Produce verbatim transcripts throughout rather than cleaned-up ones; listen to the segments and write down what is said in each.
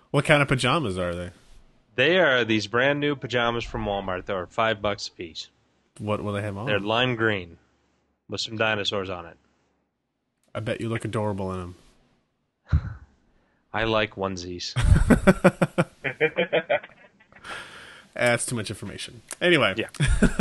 What kind of pajamas are they? They are these brand new pajamas from Walmart. They are five bucks a piece. What will they have They're on? lime green with some dinosaurs on it. I bet you look adorable in them. I like onesies. That's too much information. Anyway. Yeah.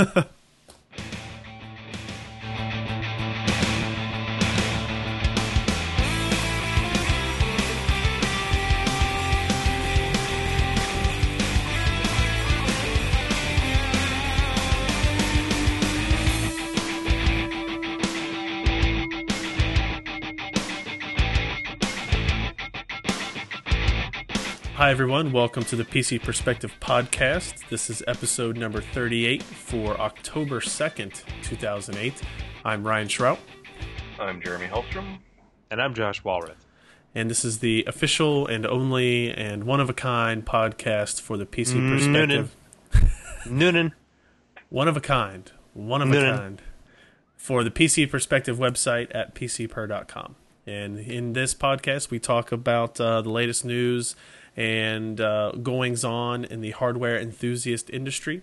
Hi, everyone. Welcome to the P C Perspective Podcast. This is episode number thirty-eight for October second, two thousand eight. I'm Ryan Schrout. I'm Jeremy Hellstrom. And I'm Josh Walrath. And this is the official and only and one-of-a-kind podcast for the P C Perspective. Noonan. Noonan. One of a kind. One of Noonan. a kind. For the P C Perspective website at p c per dot com. And in this podcast, we talk about uh, the latest news and uh, goings on in the hardware enthusiast industry.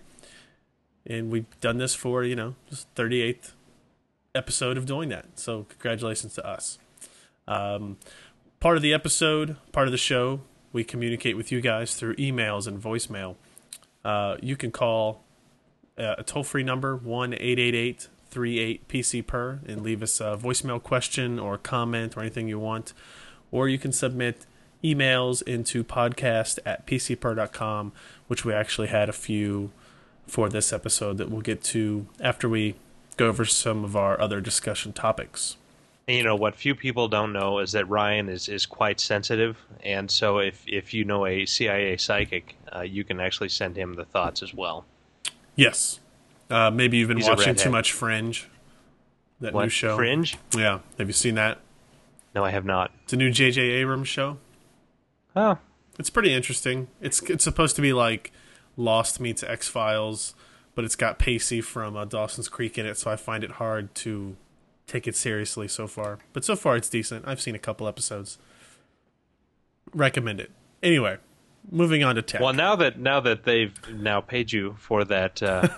And we've done this for, you know, just thirty-eighth episode of doing that. So congratulations to us. Um, part of the episode, part of the show, we communicate with you guys through emails and voicemail. Uh, you can call uh, a toll-free number, one eight eight eight, three eight, P C per, and leave us a voicemail question or comment or anything you want. Or you can submit emails into podcast at p c per dot com, which we actually had a few for this episode that we'll get to after we go over some of our other discussion topics. And you know, what few people don't know is that Ryan is, is quite sensitive, and so if, if you know a C I A psychic, uh, you can actually send him the thoughts as well. Yes. Uh, maybe you've been He's a watching redhead. too much Fringe, that What, new show. Fringe? Yeah. Have you seen that? No, I have not. It's a new J J Abrams show. Oh, It's pretty interesting. It's it's supposed to be like Lost meets X-Files, but it's got Pacey from uh, Dawson's Creek in it, so I find it hard to take it seriously so far. But so far, it's decent. I've seen a couple episodes. Recommend it. Anyway, moving on to tech. well, now that now that they've now paid you for that, uh,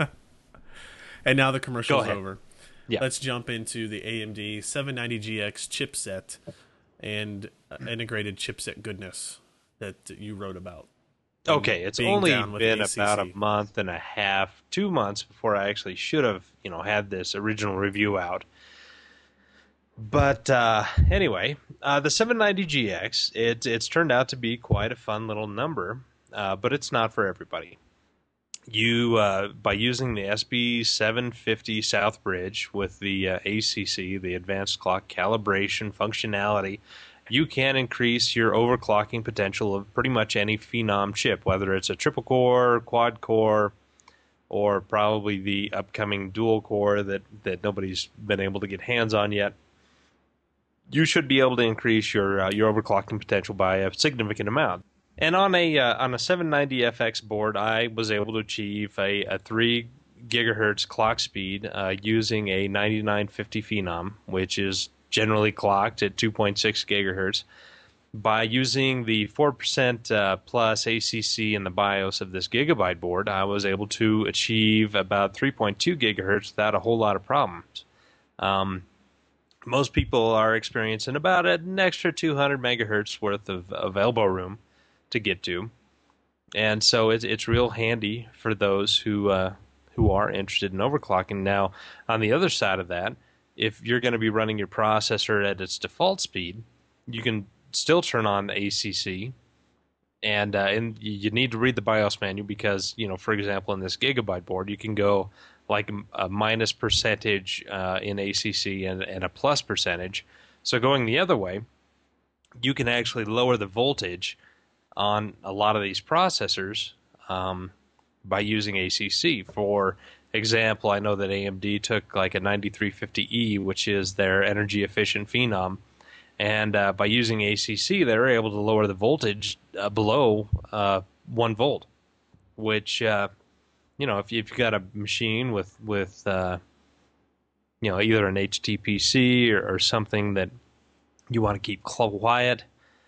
And now the Go commercial's ahead. over. Yeah. Let's jump into the A M D seven ninety G X chipset and uh, integrated chipset goodness that you wrote about. okay, it's Being only down with been A C C. about a month and a half, two months before I actually should have, you know, had this original review out. But uh, anyway, uh, the seven ninety G X, it, it's turned out to be quite a fun little number, uh, but it's not for everybody. You, uh, by using the S B seven fifty South Bridge with the uh, A C C, the Advanced Clock Calibration functionality, you can increase your overclocking potential of pretty much any Phenom chip, whether it's a triple core, quad core, or probably the upcoming dual core that, that nobody's been able to get hands on yet. You should be able to increase your uh, your overclocking potential by a significant amount. And on a uh, on a seven ninety F X board, I was able to achieve a, a three gigahertz clock speed uh, using a ninety-nine fifty Phenom, which is generally clocked at two point six gigahertz. By using the four percent uh, plus A C C in the BIOS of this Gigabyte board, I was able to achieve about three point two gigahertz without a whole lot of problems. Um, most people are experiencing about an extra two hundred megahertz worth of, of elbow room to get to, and so it's it's real handy for those who uh, who are interested in overclocking. Now, on the other side of that, if you're going to be running your processor at its default speed, you can still turn on the A C C, and uh, and you need to read the BIOS manual because, you know, for example, in this Gigabyte board, you can go like a minus percentage uh, in A C C and, and a plus percentage. So going the other way, you can actually lower the voltage on a lot of these processors um, by using A C C. For example, I know that A M D took like a ninety-three fifty E, which is their energy efficient Phenom, and uh, by using A C C, they were able to lower the voltage uh, below uh, one volt, which uh, you know, if you've got a machine with with uh, you know, either an H T P C or, or something that you want to keep quiet,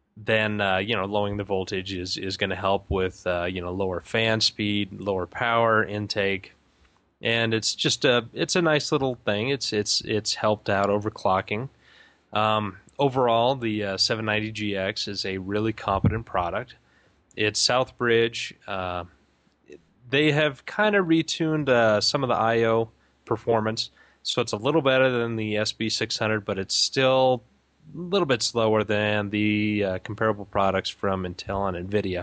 then uh, you know lowering the voltage is is going to help with uh, you know lower fan speed, lower power intake, and it's just a it's a nice little thing. It's it's it's helped out overclocking. Um, overall, the uh, seven ninety G X is a really competent product. It's Southbridge. Uh, they have kind of retuned uh, some of the I O performance, so it's a little better than the S B six hundred, but it's still a little bit slower than the uh, comparable products from Intel and NVIDIA.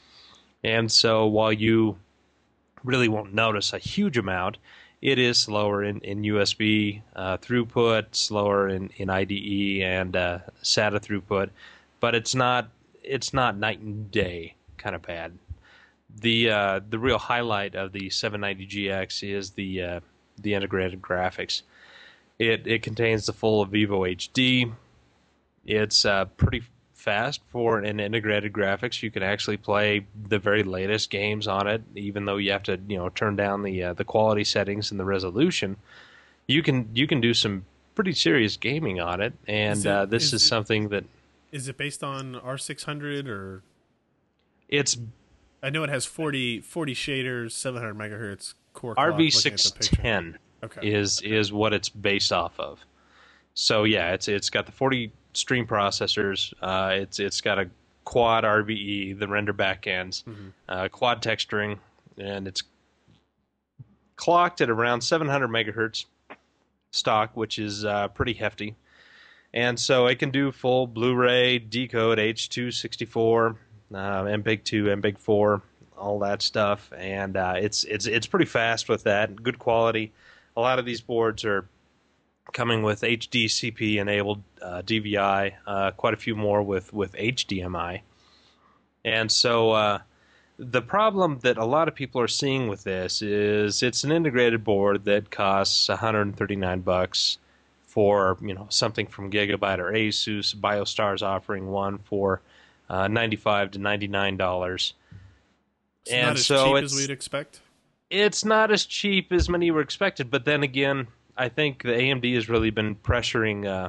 And so while you really won't notice a huge amount, it is slower in, in U S B uh, throughput, slower in, in I D E and uh, SATA throughput, but it's not it's not night and day kind of bad. The uh, the real highlight of the seven ninety G X is the uh, the integrated graphics. It it contains the full Vivo H D. It's uh, pretty fast for an integrated graphics. You can actually play the very latest games on it, even though you have to, you know, turn down the uh, the quality settings and the resolution. You can you can do some pretty serious gaming on it, and Is it- uh, this is is it- something that Is it based on R six hundred or? it's I know it has forty, forty shaders, seven hundred megahertz core clock. R V looking at the six picture. ten Okay. is is what it's based off of. So yeah, it's it's got the forty stream processors. Uh, it's it's got a quad R V E, the render backends, Mm-hmm. uh, quad texturing, and it's clocked at around seven hundred megahertz stock, which is uh, pretty hefty. And so it can do full Blu-ray, decode, H two sixty-four, uh, M P E G two, M P E G four, all that stuff, and uh, it's it's it's pretty fast with that. Good quality. A lot of these boards are coming with H D C P enabled uh, D V I, uh, quite a few more with with H D M I, and so uh, the problem that a lot of people are seeing with this is it's an integrated board that costs one hundred thirty-nine bucks for, you know, something from Gigabyte or Asus. BioStar's offering one for uh, ninety-five to ninety-nine dollars. It's and not as so cheap it's, as we'd expect. it's not as cheap as many were expected, but then again, I think the A M D has really been pressuring uh,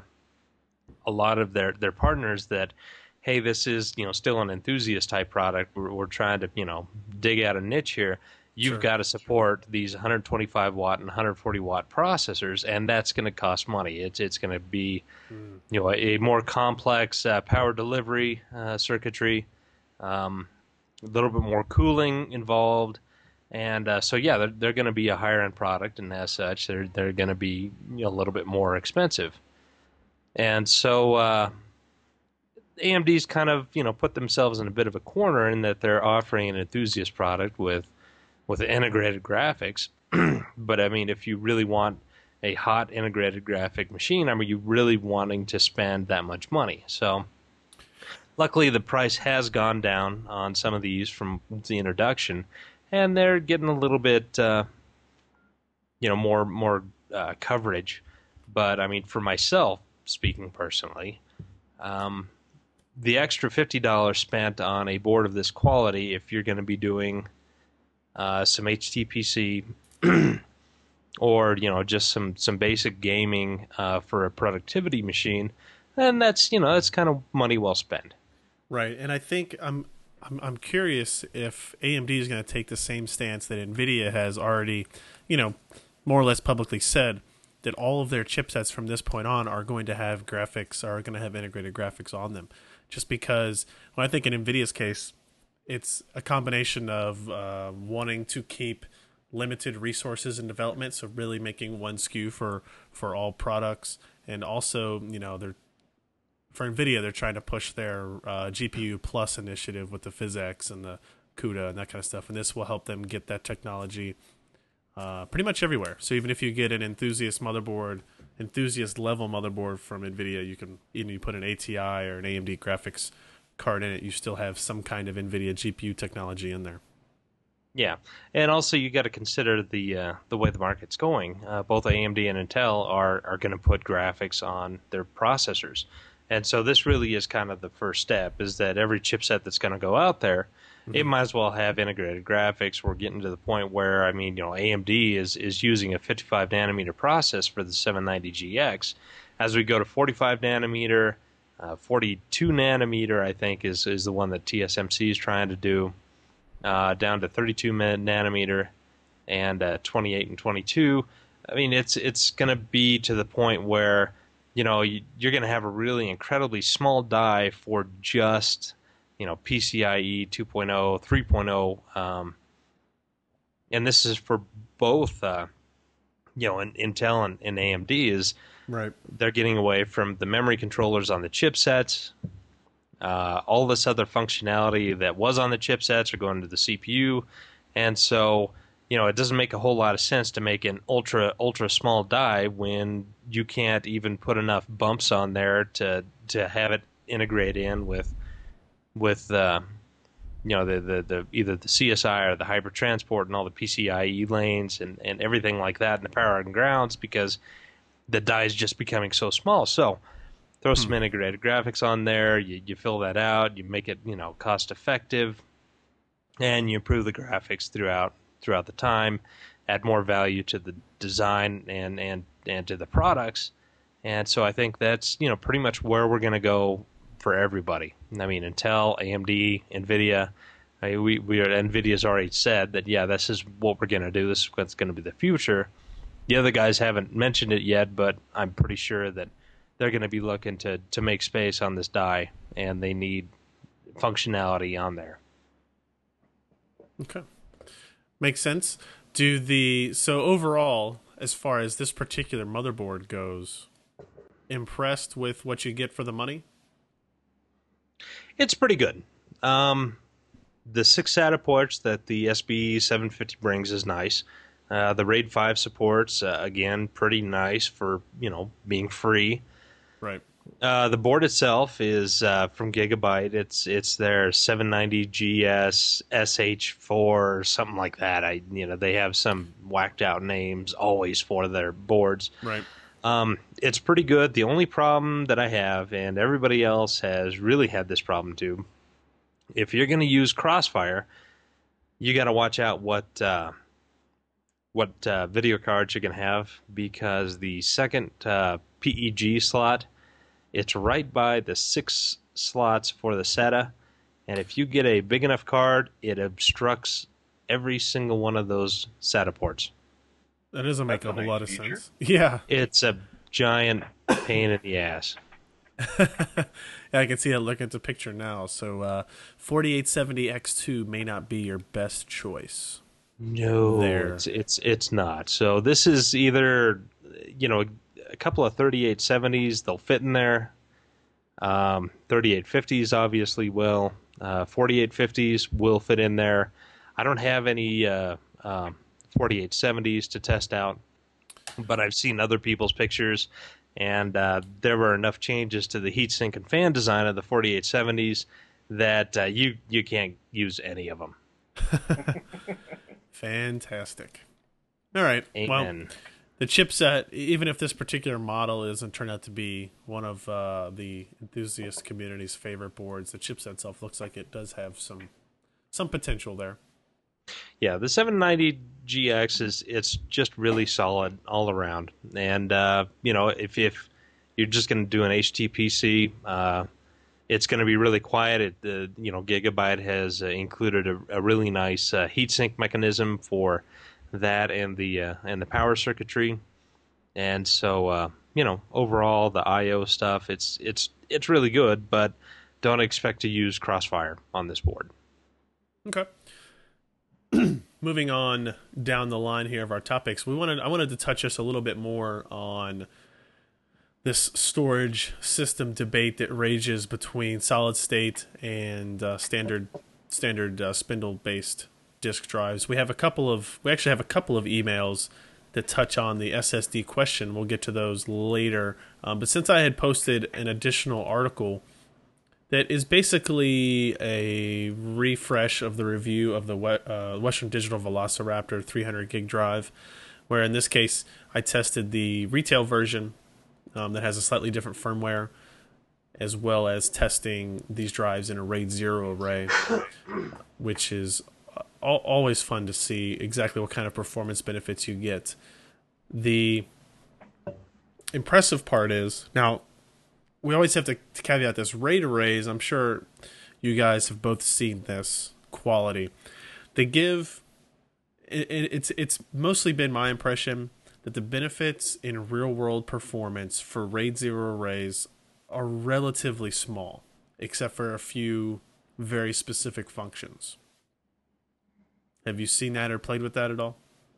a lot of their, their partners that, hey, this is, you know, still an enthusiast type product. We're, we're trying to, you know, dig out a niche here. You've Sure. got to support these one hundred twenty-five watt and one hundred forty watt processors, and that's going to cost money. It's it's going to be, Mm. you know, a, a more complex uh, power delivery uh, circuitry, um, a little bit more cooling involved, and uh, so yeah, they're, they're going to be a higher end product, and as such, they're they're going to be, you know, a little bit more expensive, and so. Uh, A M D's kind of, you know, put themselves in a bit of a corner in that they're offering an enthusiast product with with integrated graphics. But I mean, if you really want a hot integrated graphic machine, I mean, you really wanting to spend that much money. So luckily the price has gone down on some of these from the introduction, and they're getting a little bit, uh, you know, more more uh, coverage. But I mean, for myself, speaking personally, um, the extra fifty dollars spent on a board of this quality, if you're going to be doing uh, some H T P C or, you know, just some, some basic gaming uh, for a productivity machine, then that's, you know, that's kind of money well spent. Right, and I think I'm I'm, I'm curious if A M D is going to take the same stance that NVIDIA has already, you know, more or less publicly said, that all of their chipsets from this point on are going to have graphics, are going to have integrated graphics on them. Just because when I think in NVIDIA's case, it's a combination of uh, wanting to keep limited resources in development, so really making one S K U for, for all products, and also, you know, they're for NVIDIA, they're trying to push their uh, G P U Plus initiative with the PhysX and the CUDA and that kind of stuff, and this will help them get that technology uh, pretty much everywhere. So even if you get an enthusiast motherboard, enthusiast level motherboard from NVIDIA, you can, even you put an A T I or an A M D graphics card in it, you still have some kind of NVIDIA G P U technology in there. Yeah, and also you got to consider the uh, the way the market's going. Uh, both A M D and Intel are are going to put graphics on their processors, and so this really is kind of the first step. Is that every chipset that's going to go out there, mm-hmm. it might as well have integrated graphics. We're getting to the point where, I mean, you know, A M D is is using a fifty-five nanometer process for the seven ninety G X. As we go to forty-five nanometer, Uh, forty-two nanometer, I think, is, is the one that T S M C is trying to do, uh, down to thirty-two nanometer and uh, twenty-eight and twenty-two. I mean, it's it's going to be to the point where, you know, you, you're going to have a really incredibly small die for just, you know, PCIe two point oh, three point oh, um, and this is for both, uh, you know, in, Intel and, and A M D is right. They're getting away from the memory controllers on the chipsets. Uh, all this other functionality that was on the chipsets are going to the C P U, and so, you know, it doesn't make a whole lot of sense to make an ultra ultra small die when you can't even put enough bumps on there to to have it integrate in with with uh, you know the, the the either the C S I or the hyper transport and all the PCIe lanes and, and everything like that in the power and grounds, because the die is just becoming so small. So throw some hmm. integrated graphics on there, you, you fill that out, you make it, you know, cost effective, and you improve the graphics throughout throughout the time, add more value to the design and and and to the products. And so I think that's, you know, pretty much where we're going to go for everybody. I mean, Intel, A M D, NVIDIA. I mean, we we are, NVIDIA's already said that, yeah, this is what we're going to do. This is what's going to be the future. The other guys haven't mentioned it yet, but I'm pretty sure that they're going to be looking to to make space on this die, and they need functionality on there. Okay. Makes sense. Do the so overall, as far as this particular motherboard goes, impressed with what you get for the money? It's pretty good. Um, the six SATA ports that the S B seven fifty brings is nice. Uh, the RAID five supports, uh, again, pretty nice for, you know, being free. Right. Uh, the board itself is uh, from Gigabyte. It's it's their seven ninety G S S H four or something like that. I you know they have some whacked out names always for their boards. Right. Um, it's pretty good. The only problem that I have, and everybody else has really had this problem too, if you're going to use Crossfire, you got to watch out what uh, what uh, video cards you're going to have, because the second uh, P E G slot, it's right by the six slots for the SATA, and if you get a big enough card, it obstructs every single one of those SATA ports. That doesn't make That's a whole nice lot of feature. sense. Yeah. It's a giant pain in the ass. Yeah, I can see that looking at the picture now. So uh, forty-eight seventy X two may not be your best choice. No, There. it's it's it's not. So this is either, you know, a couple of thirty-eight seventies, they'll fit in there. Um, thirty-eight fifties obviously will. Uh, forty-eight fifties will fit in there. I don't have any uh, um, forty-eight seventies to test out, but I've seen other people's pictures, and uh, there were enough changes to the heatsink and fan design of the forty-eight seventies that uh, you you can't use any of them. Fantastic. All right. Amen. Well, the chipset, even if this particular model isn't turned out to be one of uh, the enthusiast community's favorite boards, the chipset itself looks like it does have some some potential there. Yeah, the seven ninety G X is it's just really solid all around, and uh, you know if if you're just going to do an H T P C, uh, it's going to be really quiet. It, uh, you know, Gigabyte has uh, included a, a really nice uh, heatsink mechanism for that and the uh, and the power circuitry, and so uh, you know overall the I O stuff it's it's it's really good, but don't expect to use Crossfire on this board. Okay. Moving on down the line here of our topics, we wanted I wanted to touch just a little bit more on this storage system debate that rages between solid state and uh, standard standard uh, spindle based disk drives. We have a couple of we actually have a couple of emails that touch on the S S D question. We'll get to those later. Um, but since I had posted an additional article that is basically a refresh of the review of the uh, Western Digital Velociraptor three hundred gig drive, where in this case I tested the retail version um, that has a slightly different firmware, as well as testing these drives in a RAID zero array, which is al- always fun to see exactly what kind of performance benefits you get. The impressive part is, now, we always have to, to caveat this. RAID arrays, I'm sure you guys have both seen this quality. They give, it, it's it's mostly been my impression that the benefits in real-world performance for RAID zero arrays are relatively small, except for a few very specific functions. Have you seen that or played with that at all?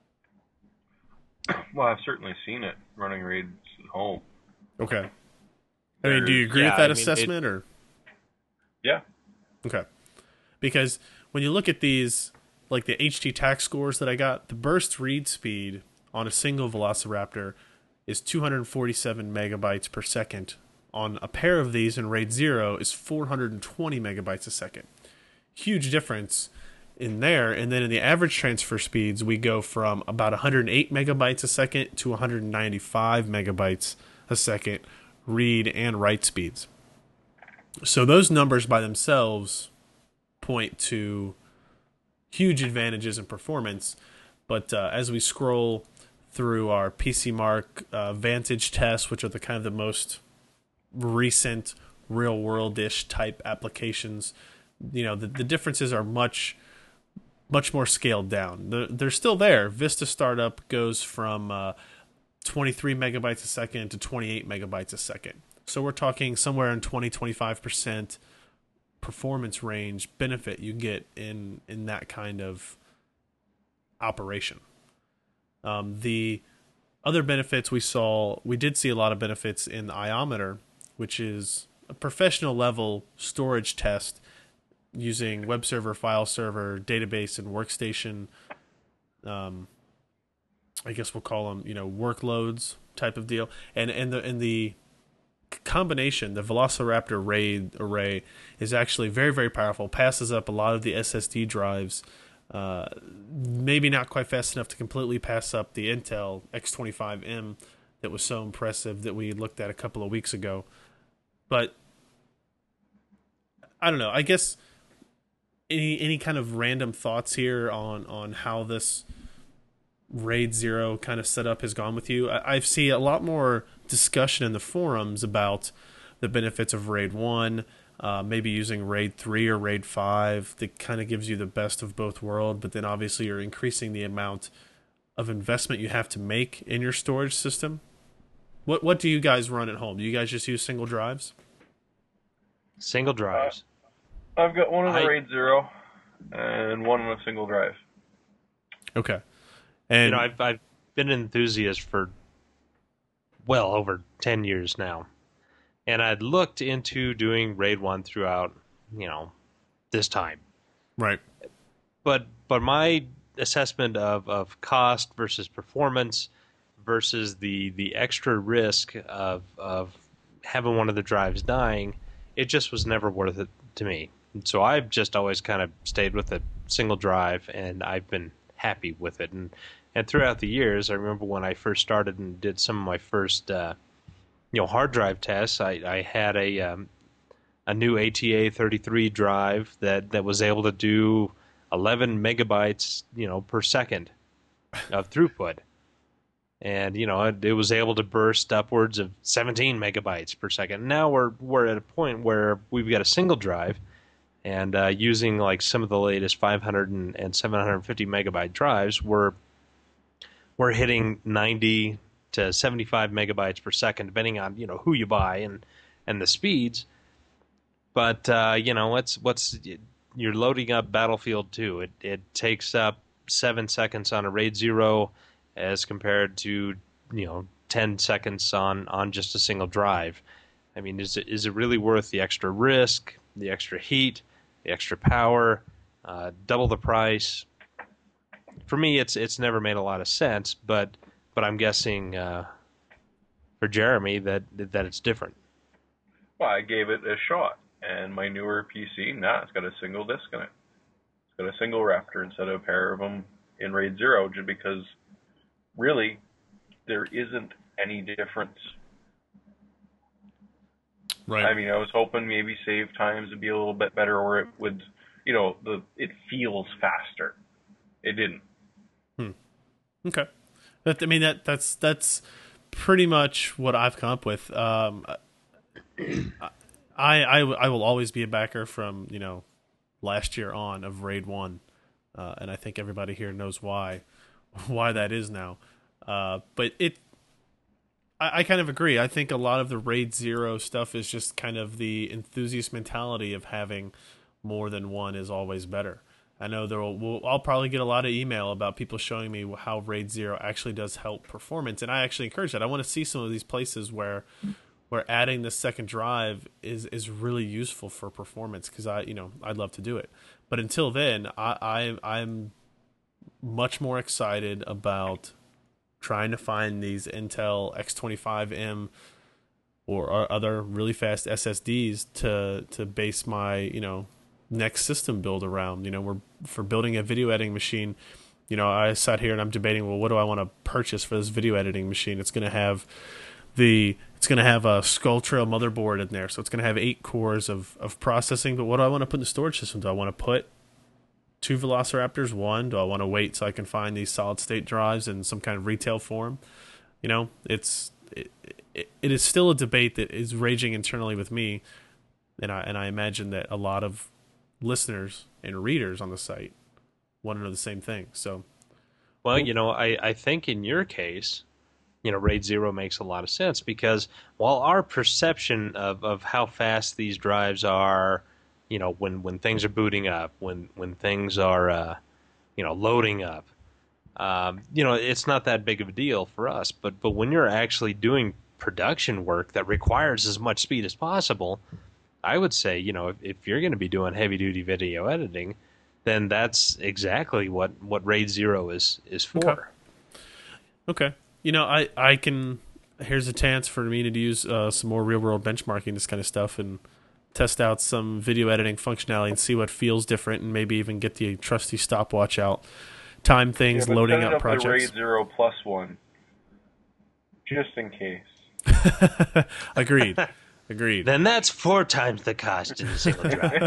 Well, I've certainly seen it running raids at home. Okay. I mean, do you agree Yeah, with that I mean, assessment, it- or? Yeah. Okay. Because when you look at these, like the H T tax scores that I got, the burst read speed on a single Velociraptor is two hundred forty-seven megabytes per second. On a pair of these in RAID zero is four hundred twenty megabytes a second. Huge difference in there. And then in the average transfer speeds, we go from about one hundred eight megabytes a second to one hundred ninety-five megabytes a second read and write speeds. So those numbers by themselves point to huge advantages in performance. But uh, as we scroll through our PCMark uh, Vantage tests, which are the kind of the most recent real-world-ish type applications, you know, the, the differences are much, much more scaled down. They're, they're still there. Vista Startup goes from uh, twenty-three megabytes a second to twenty-eight megabytes a second. So we're talking somewhere in twenty to twenty-five percent performance range benefit you get in, in that kind of operation. Um, the other benefits we saw, we did see a lot of benefits in the Iometer, which is a professional level storage test using web server, file server, database, and workstation. Um, I guess we'll call them, you know, workloads type of deal. And and the and the combination, the Velociraptor RAID array, is actually very, very powerful. Passes up a lot of the S S D drives. Uh, maybe not quite fast enough to completely pass up the Intel X twenty-five M that was so impressive that we looked at a couple of weeks ago. But I don't know. I guess any any kind of random thoughts here on, on how this RAID zero kind of setup has gone with you? I, I see a lot more discussion in the forums about the benefits of RAID one, uh, maybe using RAID three or RAID five that kind of gives you the best of both worlds, but then obviously you're increasing the amount of investment you have to make in your storage system. What what do you guys run at home? Do you guys just use single drives? Single drives. Uh, I've got one on the I- RAID zero and one on a single drive. Okay. And you know, I've I've been an enthusiast for well over ten years now, and I'd looked into doing RAID one throughout, you know, this time. right. But but my assessment of, of cost versus performance versus the the extra risk of of having one of the drives dying, it just was never worth it to me. And so I've just always kind of stayed with a single drive, and I've been happy with it. And and throughout the years, I remember when I first started and did some of my first uh, you know hard drive tests, I, I had a um, a new A T A thirty-three drive that, that was able to do eleven megabytes you know per second of throughput. And you know it, it was able to burst upwards of seventeen megabytes per second. Now we're we're at a point where we've got a single drive, and uh, using like some of the latest five hundred and, and seven hundred fifty megabyte drives, we're we're hitting ninety to seventy-five megabytes per second, depending on you know who you buy and and the speeds. But uh, you know what's what's you're loading up Battlefield two. It it takes up seven seconds on a RAID zero, as compared to you know ten seconds on, on just a single drive. I mean, is it is it really worth the extra risk, the extra heat, the extra power, uh, double the price? For me, it's it's never made a lot of sense, but but I'm guessing uh, for Jeremy that that it's different. Well, I gave it a shot, and my newer P C, now it's got a single disc in it. It's got a single Raptor instead of a pair of them in RAID zero, just because really there isn't any difference. Right. I mean, I was hoping maybe save times would be a little bit better, or it would, you know, the it feels faster. It didn't. Hmm. Okay. That, I mean, that that's that's pretty much what I've come up with. Um, I, I I will always be a backer from you know last year on of Raid One, uh, and I think everybody here knows why why that is now. Uh, but it, I, I kind of agree. I think a lot of the Raid Zero stuff is just kind of the enthusiast mentality of having more than one is always better. I know there will. We'll, I'll probably get a lot of email about people showing me how Raid Zero actually does help performance, and I actually encourage that. I want to see some of these places where where adding the second drive is is really useful for performance, because I you know I'd love to do it. But until then, I, I I'm much more excited about trying to find these Intel X twenty-five M or, or other really fast S S Ds to to base my you know next system build around. You know, we're for building a video editing machine. You know, I sat here and I'm debating, well, what do I want to purchase for this video editing machine? It's going to have the it's going to have a Skulltrail motherboard in there, so it's going to have eight cores of of processing. But what do I want to put in the storage system? Do I want to put two Velociraptors? One? Do I want to wait so I can find these solid state drives in some kind of retail form? You know, it's it, it, it is still a debate that is raging internally with me, and I and I imagine that a lot of listeners and readers on the site want to know the same thing. So, well, you know, I I think in your case, you know, Raid Zero makes a lot of sense, because while our perception of, of how fast these drives are, you know, when, when things are booting up, when when things are, uh, you know, loading up, um, you know, it's not that big of a deal for us. But but when you're actually doing production work that requires as much speed as possible, I would say, you know, if, if you're going to be doing heavy duty video editing, then that's exactly what, what Raid Zero is is for. Okay. okay. You know, I, I can, here's a chance for me to use uh, some more real-world benchmarking, this kind of stuff, and test out some video editing functionality and see what feels different, and maybe even get the trusty stopwatch out, time things, yeah, loading set it up up projects. The Raid Zero plus one, just in case. Agreed. Agreed. Then that's four times the cost in a single drive.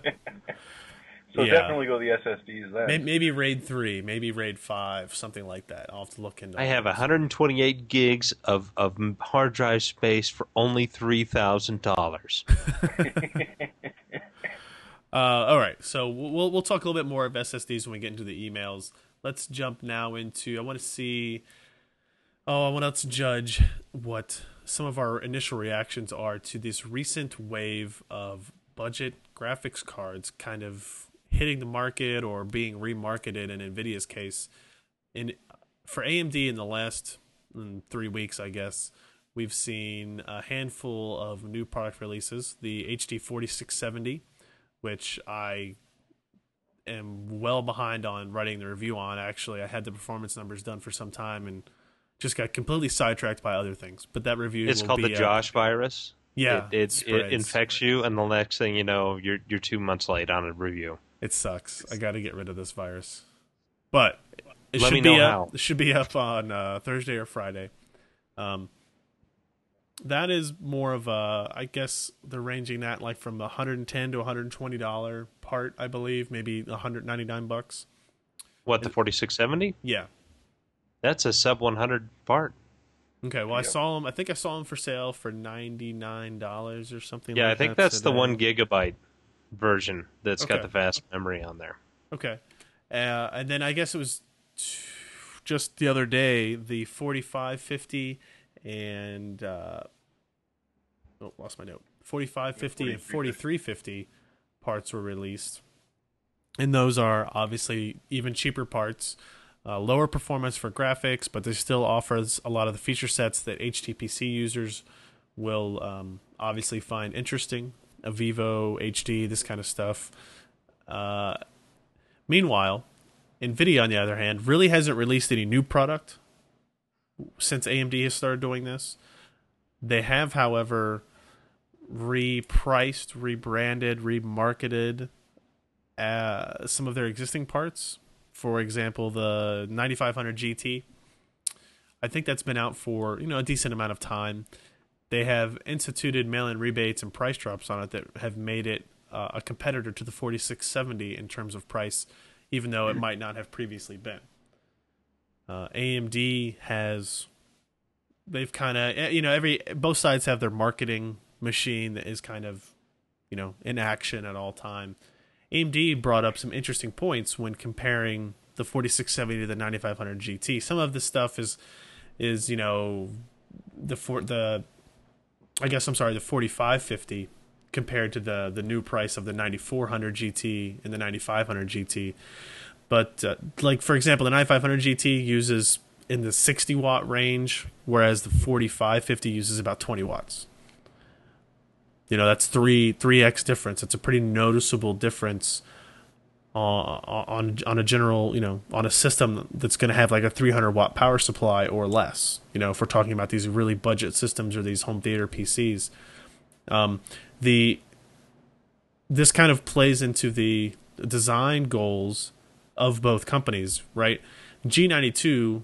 So yeah. definitely go the S S Ds then. Maybe Raid three, maybe Raid five, something like that. I'll have to look into I have those. one hundred twenty-eight gigs of, of hard drive space for only three thousand dollars. uh, all right, so we'll we'll talk a little bit more of S S Ds when we get into the emails. Let's jump now into, I want to see, oh, I want to judge what some of our initial reactions are to this recent wave of budget graphics cards kind of hitting the market or being remarketed in NVIDIA's case. In for A M D in the last mm, three weeks, I guess, we've seen a handful of new product releases. The H D forty-six seventy, which I am well behind on writing the review on. Actually, I had the performance numbers done for some time and just got completely sidetracked by other things. But that review It's will called be, the Josh uh, virus. Yeah, it it, it infects you, and the next thing you know, you're you're two months late on a review. It sucks. I got to get rid of this virus. But it Let should me be know up. how. It should be up on uh, Thursday or Friday. Um, that is more of a, I guess they're ranging that like from one hundred ten to one hundred twenty dollar part, I believe, maybe one hundred ninety-nine bucks. What, the forty-six seventy? Yeah. That's a sub one hundred part. Okay, well, Yep. I saw them. I think I saw them for sale for ninety-nine dollars or something. Yeah, like I think that that's the today. one gigabyte version that's Okay. got the fast memory on there. Okay, uh, and then I guess it was t- just the other day the forty-five fifty and uh, oh, lost my note. forty-five fifty and forty-three fifty parts were released, and those are obviously even cheaper parts. Uh, lower performance for graphics, but they still offers a lot of the feature sets that H T P C users will um, obviously find interesting. A Vivo H D, this kind of stuff. Uh, meanwhile, NVIDIA, on the other hand, really hasn't released any new product since A M D has started doing this. They have, however, repriced, rebranded, remarketed uh, some of their existing parts. For example, the ninety-five hundred G T. I think that's been out for, you know, a decent amount of time. They have instituted mail-in rebates and price drops on it that have made it uh, a competitor to the forty-six seventy in terms of price, even though it might not have previously been. Uh, A M D has, they've kind of, you know, every both sides have their marketing machine that is kind of, you know, in action at all time. A M D brought up some interesting points when comparing the forty-six seventy to the ninety-five hundred G T. Some of this stuff is, is you know, the for the, I guess I'm sorry, the forty-five fifty compared to the the new price of the ninety-four hundred G T and the ninety-five hundred G T. But uh, like for example, the ninety-five hundred G T uses in the sixty watt range, whereas the forty-five fifty uses about twenty watts. You know, that's three three x difference. It's a pretty noticeable difference on on on a general, you know, on a system that's going to have like a three hundred watt power supply or less. You know, if we're talking about these really budget systems or these home theater P Cs, um, the this kind of plays into the design goals of both companies, right? G ninety-two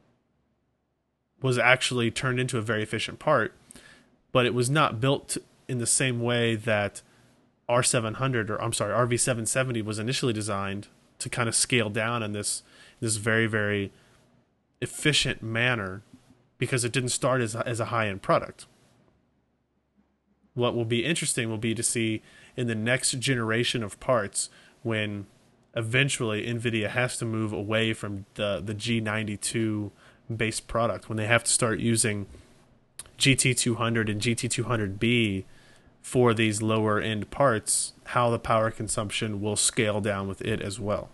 was actually turned into a very efficient part, but it was not built to, in the same way that R seven hundred, or I'm sorry, R V seven seventy was initially designed to kind of scale down in this this very, very efficient manner, because it didn't start as, as a high-end product. What will be interesting will be to see in the next generation of parts, when eventually NVIDIA has to move away from the, the G ninety-two base product, when they have to start using G T two hundred and G T two hundred B for these lower end parts, how the power consumption will scale down with it as well.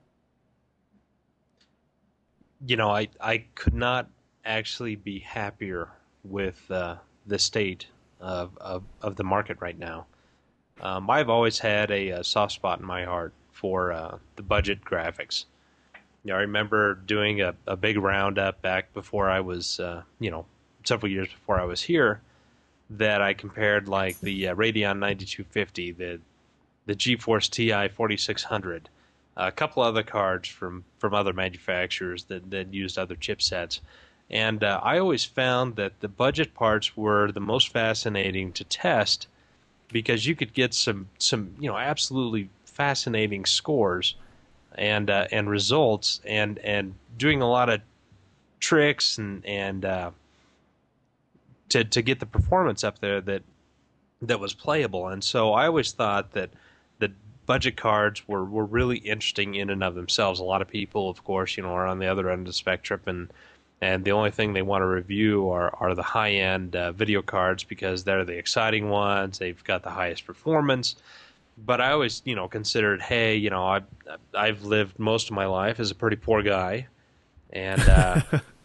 You know, I, I could not actually be happier with uh, the state of, of, of the market right now. Um, I've always had a, a soft spot in my heart for uh, the budget graphics. You know, I remember doing a, a big roundup back before I was, uh, you know, several years before I was here, that I compared like the uh, Radeon ninety-two fifty, the the GeForce T I forty-six hundred, a couple other cards from, from other manufacturers that, that used other chipsets. And uh, I always found that the budget parts were the most fascinating to test, because you could get some, some you know, absolutely fascinating scores and uh, and results, and, and doing a lot of tricks and, and uh, to to get the performance up there that that was playable. And so I always thought that the budget cards were, were really interesting in and of themselves. A lot of people, of course, you know, are on the other end of the spectrum, and and the only thing they want to review are, are the high-end uh, video cards, because they're the exciting ones. They've got the highest performance. But I always, you know, considered, hey, you know, I've, I've lived most of my life as a pretty poor guy, and uh,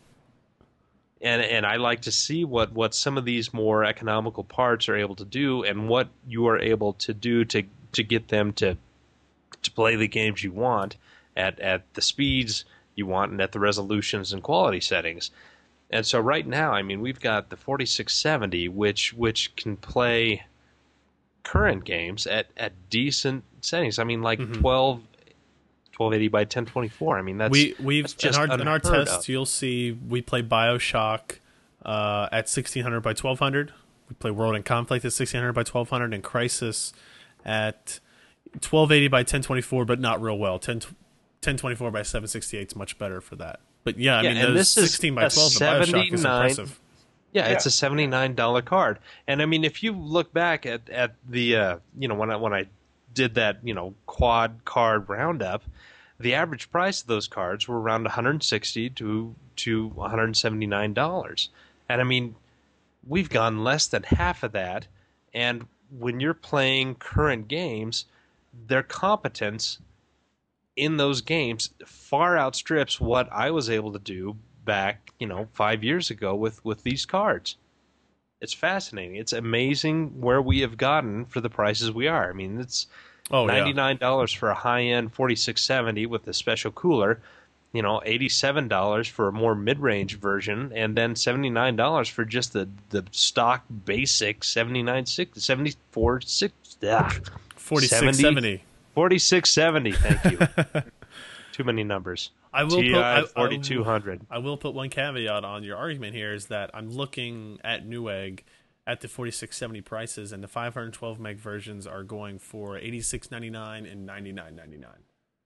and and I like to see what, what some of these more economical parts are able to do, and what you are able to do to to get them to to play the games you want at at the speeds you want and at the resolutions and quality settings. And so right now, I mean, we've got the forty-six seventy, which which can play current games at, at decent settings. I mean, like mm-hmm. twelve, twelve eighty by ten twenty-four. I mean, that's we we've that's just in our in our tests. of. You'll see we play BioShock uh, at sixteen hundred by twelve hundred. We play World in Conflict at sixteen hundred by twelve hundred, and Crysis at twelve eighty by ten twenty-four, but not real well. ten twenty-four by seven sixty-eight is much better for that. But yeah, I yeah, mean, and those this sixteen by twelve, the BioShock is impressive. Yeah, Yeah. it's a seventy-nine dollar card. And I mean, if you look back at, at the, uh, you know, when I, when I did that, you know, quad card roundup, the average price of those cards were around one hundred sixty to, to one hundred seventy-nine dollars. And I mean, we've gone less than half of that. And when you're playing current games, their competence in those games far outstrips what I was able to do back, you know, five years ago with, with these cards. It's fascinating. It's amazing where we have gotten for the prices we are. I mean, it's oh, ninety-nine dollars yeah. for a high-end forty-six seventy with a special cooler, you know, eighty-seven dollars for a more mid-range version, and then seventy-nine dollars for just the, the stock basic seventy-nine sixty, seventy-four sixty, forty-six seventy. forty-six seventy, thank you. Too many numbers. I will T I forty-two hundred. I will put one caveat on your argument here, is that I'm looking at Newegg at the forty-six seventy prices, and the five hundred twelve meg versions are going for eighty-six ninety-nine and ninety-nine ninety-nine.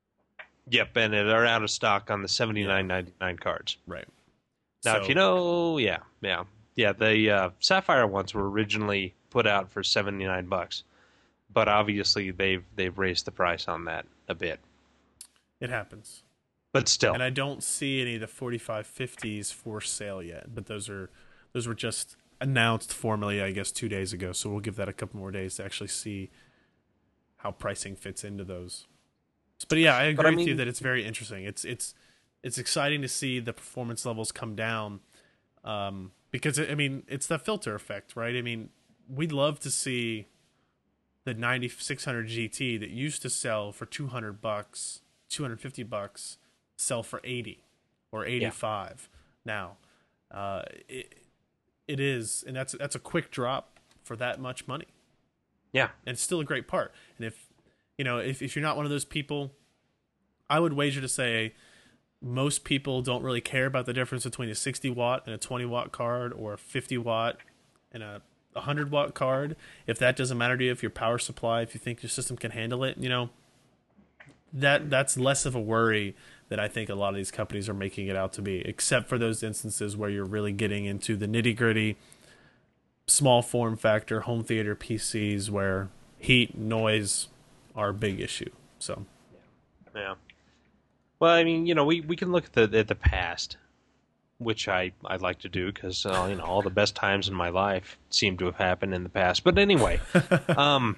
Yep, and they're out of stock on the seventy-nine ninety-nine cards. Right. Now, So, if you know, yeah, yeah, yeah, the uh, Sapphire ones were originally put out for seventy-nine bucks. But obviously they've they've raised the price on that a bit. It happens. But still. And I don't see any of the forty-five fifties for sale yet, but those are those were just announced formally, I guess, two days ago. So we'll give that a couple more days to actually see how pricing fits into those. But yeah, I agree I mean, with you that it's very interesting. It's it's it's exciting to see the performance levels come down, um, because I mean it's the filter effect, right? I mean, we'd love to see the ninety-six hundred G T that used to sell for two hundred bucks, two hundred fifty bucks, sell for eighty or eighty-five yeah. now. Uh, it, it is, and that's that's a quick drop for that much money. Yeah. And it's still a great part. And if, you know, if, if you're not one of those people, I would wager to say most people don't really care about the difference between a sixty watt and a twenty watt card, or a fifty watt and a one hundred watt card. If that doesn't matter to you, if your power supply, if you think your system can handle it, you know, that that's less of a worry than I think a lot of these companies are making it out to be, except for those instances where you're really getting into the nitty gritty, small form factor, home theater P Cs where heat, noise are a big issue. So, yeah. Well, I mean, you know, we, we can look at the at the past, which I, I like to do because, uh, you know, all the best times in my life seem to have happened in the past. But anyway, um,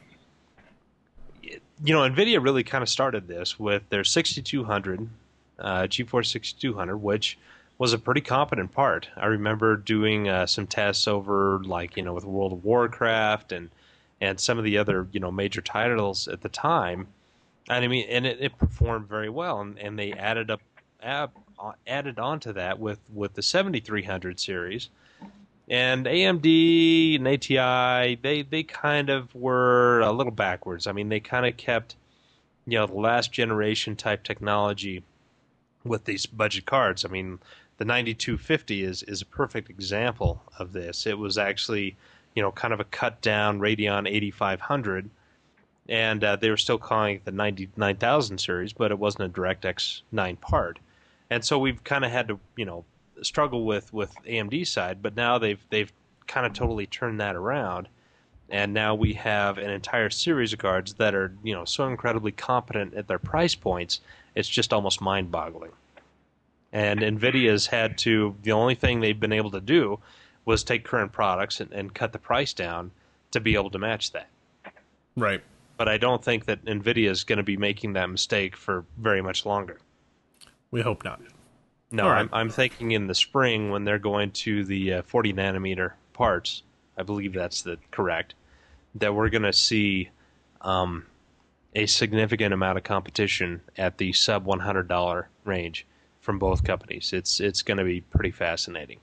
you know, NVIDIA really kind of started this with their sixty-two hundred, uh, GeForce sixty-two hundred, which was a pretty competent part. I remember doing uh, some tests over, like, you know, with World of Warcraft and, and some of the other, you know, major titles at the time. And I mean, and it, it performed very well. And, and they added up, add, added on to that with, with the seventy-three hundred series. And A M D and A T I, they, they kind of were a little backwards. I mean, they kind of kept, you know, the last generation type technology with these budget cards. I mean, the ninety-two fifty is, is a perfect example of this. It was actually, you know, kind of a cut down Radeon eighty-five hundred, and uh, they were still calling it the ninety-nine thousand series, but it wasn't a DirectX nine part. And so we've kind of had to, you know, struggle with, with A M D side, but now they've they've kind of totally turned that around, and now we have an entire series of cards that are, you know, so incredibly competent at their price points, it's just almost mind-boggling. And NVIDIA's had to, the only thing they've been able to do was take current products and, and cut the price down to be able to match that. Right. But I don't think that NVIDIA is going to be making that mistake for very much longer. We hope not. No, right. I'm, I'm thinking in the spring when they're going to the uh, forty nanometer parts, I believe that's the correct, that we're going to see um, a significant amount of competition at the sub one hundred dollars range from both companies. It's it's going to be pretty fascinating.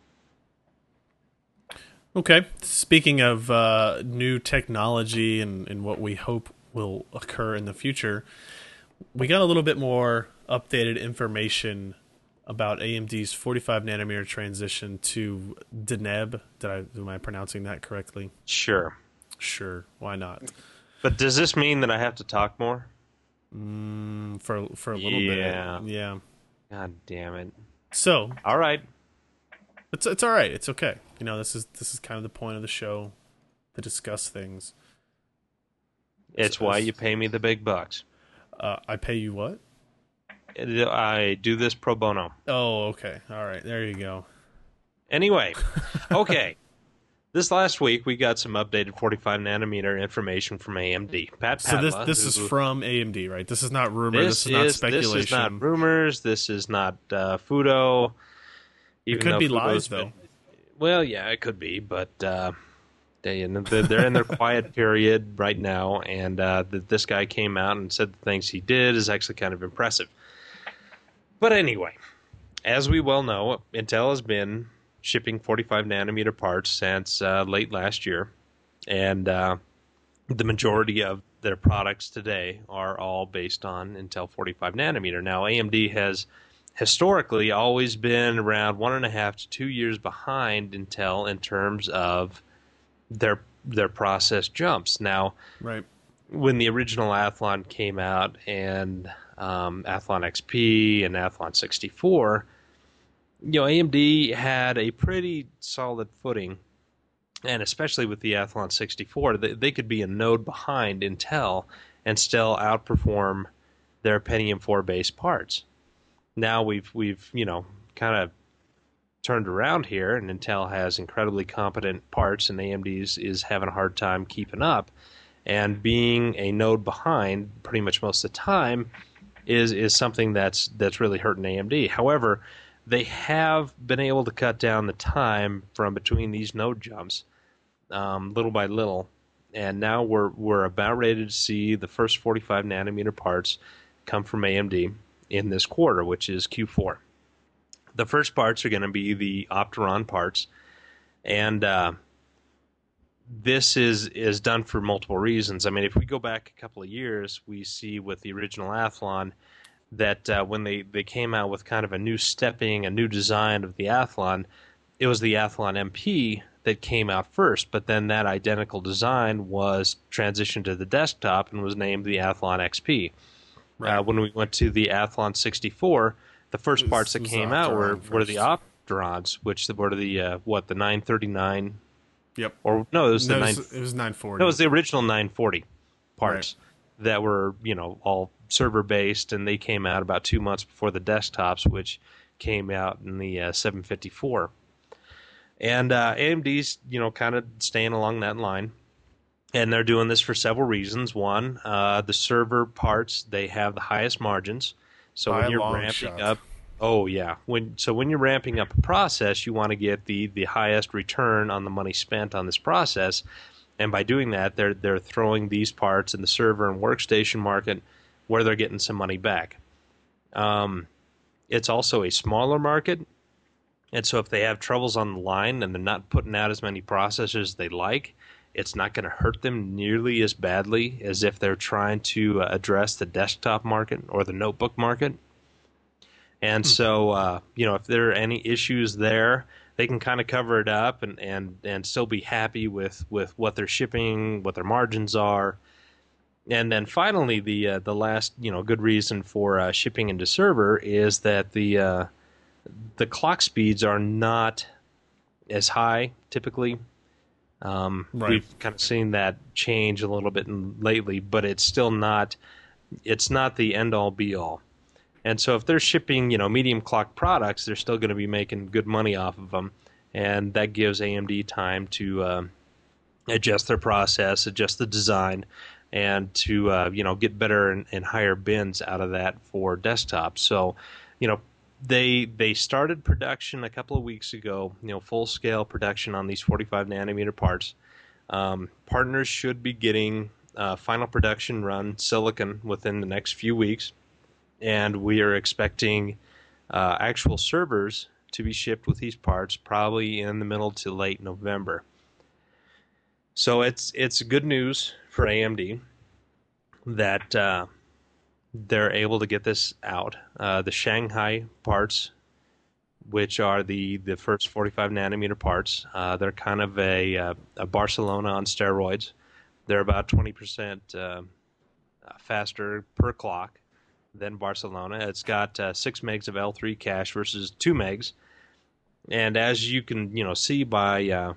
Okay. Speaking of uh, new technology and, and what we hope will occur in the future, we got a little bit more updated information about A M D's forty-five nanometer transition to Deneb. Did I am I pronouncing that correctly? Sure. Sure. Why not? But does this mean that I have to talk more? Mm, for for a little yeah. bit. Yeah. God damn it. So, all right. It's it's all right. It's okay. You know, this is this is kind of the point of the show, to discuss things. It's so, why you pay me the big bucks. Uh, I pay you what? I do this pro bono. Oh, okay. All right. There you go. Anyway, okay. This last week, we got some updated forty-five nanometer information from A M D. Pat so Padla, this this who, is from A M D, right? This is not rumor. This, this is not is, speculation. This is not rumors. This is not uh, Fudo. Even it could be lies, though. Been, well, yeah, it could be, but uh, they, they're in their quiet period right now, and uh, this guy came out and said the things he did is actually kind of impressive. But anyway, as we well know, Intel has been shipping forty-five nanometer parts since uh, late last year, and uh, the majority of their products today are all based on Intel forty-five nanometer. Now, A M D has historically always been around one and a half to two years behind Intel in terms of their their process jumps. Now, right. when the original Athlon came out and um, Athlon X P and Athlon sixty-four, you know, A M D had a pretty solid footing and especially with the Athlon sixty-four, they, they could be a node behind Intel and still outperform their Pentium four based parts. Now we've we've you know kind of turned around here, and Intel has incredibly competent parts, and A M D is, is having a hard time keeping up. And being a node behind pretty much most of the time is is something that's that's really hurting A M D. However, they have been able to cut down the time from between these node jumps um, little by little, and now we're we're about ready to see the first forty-five nanometer parts come from A M D in this quarter, which is Q four. The first parts are going to be the Opteron parts, and uh, this is is done for multiple reasons. I mean, if we go back a couple of years, we see with the original Athlon that uh, when they, they came out with kind of a new stepping, a new design of the Athlon, it was the Athlon M P that came out first, but then that identical design was transitioned to the desktop and was named the Athlon X P. Right. Uh, when we went to the Athlon sixty-four, the first was, parts that came out were, were the Opterons, which were the, uh, what, the nine thirty-nine? Yep. Or, no, it was no, the it, nine, was, it was nine forty. No, it was the original nine forty parts right. that were, you know, all server-based, and they came out about two months before the desktops, which came out in the uh, seven fifty-four. And uh, A M D's, you know, kind of staying along that line. And they're doing this for several reasons. One, uh, the server parts, they have the highest margins. So By when you're ramping shot. up, oh yeah, when so when you're ramping up a process, you want to get the the highest return on the money spent on this process. And by doing that, they're they're throwing these parts in the server and workstation market where they're getting some money back. Um, it's also a smaller market. And so if they have troubles on the line and they're not putting out as many processors as they like, it's not going to hurt them nearly as badly as if they're trying to uh, address the desktop market or the notebook market. And hmm. so, uh, you know, if there are any issues there, they can kind of cover it up and, and, and still be happy with, with what they're shipping, what their margins are. And then finally, the uh, the last, you know, good reason for uh, shipping into server is that the uh, the clock speeds are not as high typically. Um, right. We've kind of seen that change a little bit in, lately, but it's still not it's not the end all be all. And so if they're shipping, you know, medium clock products, they're still going to be making good money off of them, and that gives A M D time to uh, adjust their process, adjust the design, and to uh, you know get better and, and higher bins out of that for desktops. So, you know, they they started production a couple of weeks ago. You know, full scale production on these forty-five nanometer parts. Um, partners should be getting uh, final production run silicon within the next few weeks, and we are expecting uh, actual servers to be shipped with these parts probably in the middle to late November. So it's it's good news for A M D that uh, they're able to get this out. Uh, the Shanghai parts, which are the, the first forty-five nanometer parts, uh, they're kind of a, a, a Barcelona on steroids. They're about twenty percent uh, faster per clock than Barcelona. It's got uh, six megs of L three cache versus two megs. And as you can you know see by uh,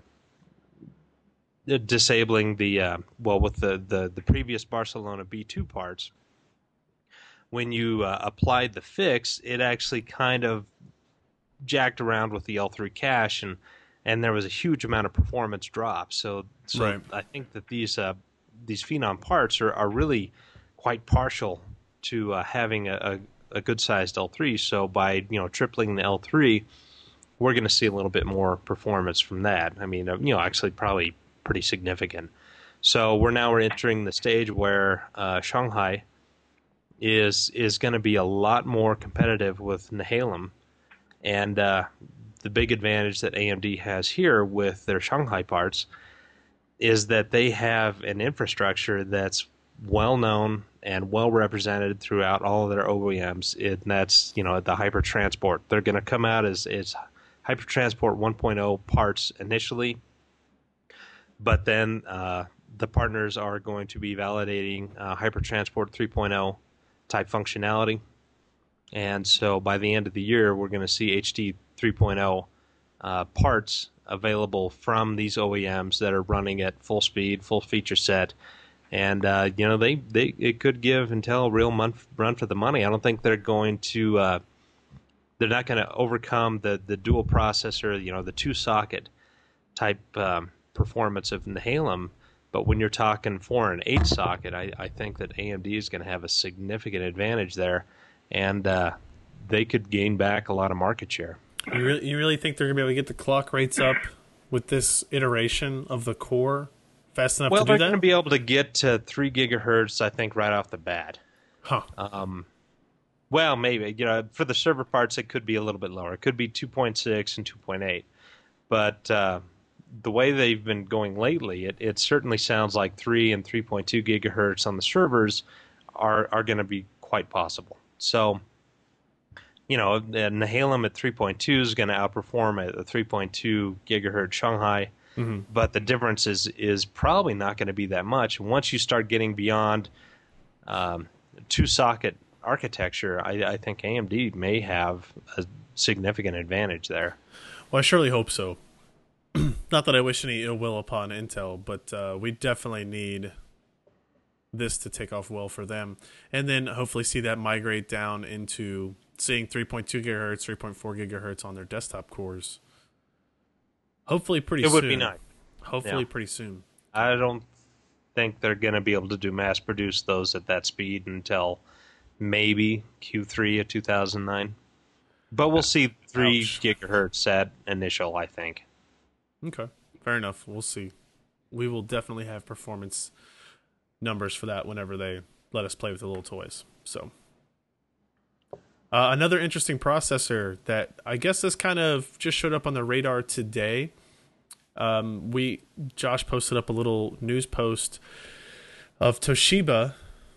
disabling the uh, well with the, the, the previous Barcelona B two parts, when you uh, applied the fix, it actually kind of jacked around with the L three cache, and and there was a huge amount of performance drop. So, so right. I think that these uh, these Phenom parts are, are really quite partial to uh, having a, a, a good sized L three. So by you know tripling the L three, we're going to see a little bit more performance from that. I mean, uh, you know, actually probably pretty significant. So we're now we're entering the stage where uh, Shanghai is is going to be a lot more competitive with Nehalem, and uh, the big advantage that A M D has here with their Shanghai parts is that they have an infrastructure that's well known and well represented throughout all of their O E Ms. It, and that's you know the HyperTransport. They're going to come out as as HyperTransport one point oh parts initially, but then uh, the partners are going to be validating uh, HyperTransport three point oh type functionality. And so by the end of the year, we're going to see H D three point oh uh, parts available from these O E Ms that are running at full speed, full feature set. And, uh, you know, they, they it could give Intel a real mon- run for the money. I don't think they're going to, uh, they're not going to overcome the, the dual processor, you know, the two-socket type um, performance of Nehalem. But when you're talking four and eight socket, I, I think that A M D is going to have a significant advantage there. And uh, they could gain back a lot of market share. You really, you really think they're going to be able to get the clock rates up with this iteration of the core fast enough well, to do that? Well, they're going to be able to get to three gigahertz, I think, right off the bat. Huh. Um, well, maybe. You know, for the server parts, it could be a little bit lower. It could be two point six and two point eight. But uh, the way they've been going lately, it, it certainly sounds like three and three point two gigahertz on the servers are, are going to be quite possible. So, you know, Nehalem at three point two is going to outperform at a three point two gigahertz Shanghai, mm-hmm. but the difference is is probably not going to be that much. Once you start getting beyond um, two-socket architecture, I, I think A M D may have a significant advantage there. Well, I surely hope so. Not that I wish any ill will upon Intel, but uh, we definitely need this to take off well for them, and then hopefully see that migrate down into seeing three point two gigahertz, three point four gigahertz on their desktop cores. Hopefully pretty soon. It would be nice. Hopefully yeah. pretty soon. I don't think they're going to be able to do mass produce those at that speed until maybe Q three of two thousand nine. But we'll see three Ouch. gigahertz at initial, I think. Okay, fair enough. We'll see. We will definitely have performance numbers for that whenever they let us play with the little toys. So, uh, another interesting processor that I guess this kind of just showed up on the radar today. Um, we Josh posted up a little news post of Toshiba,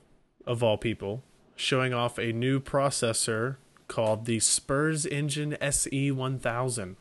of all people, showing off a new processor called the Spurs Engine S E one thousand.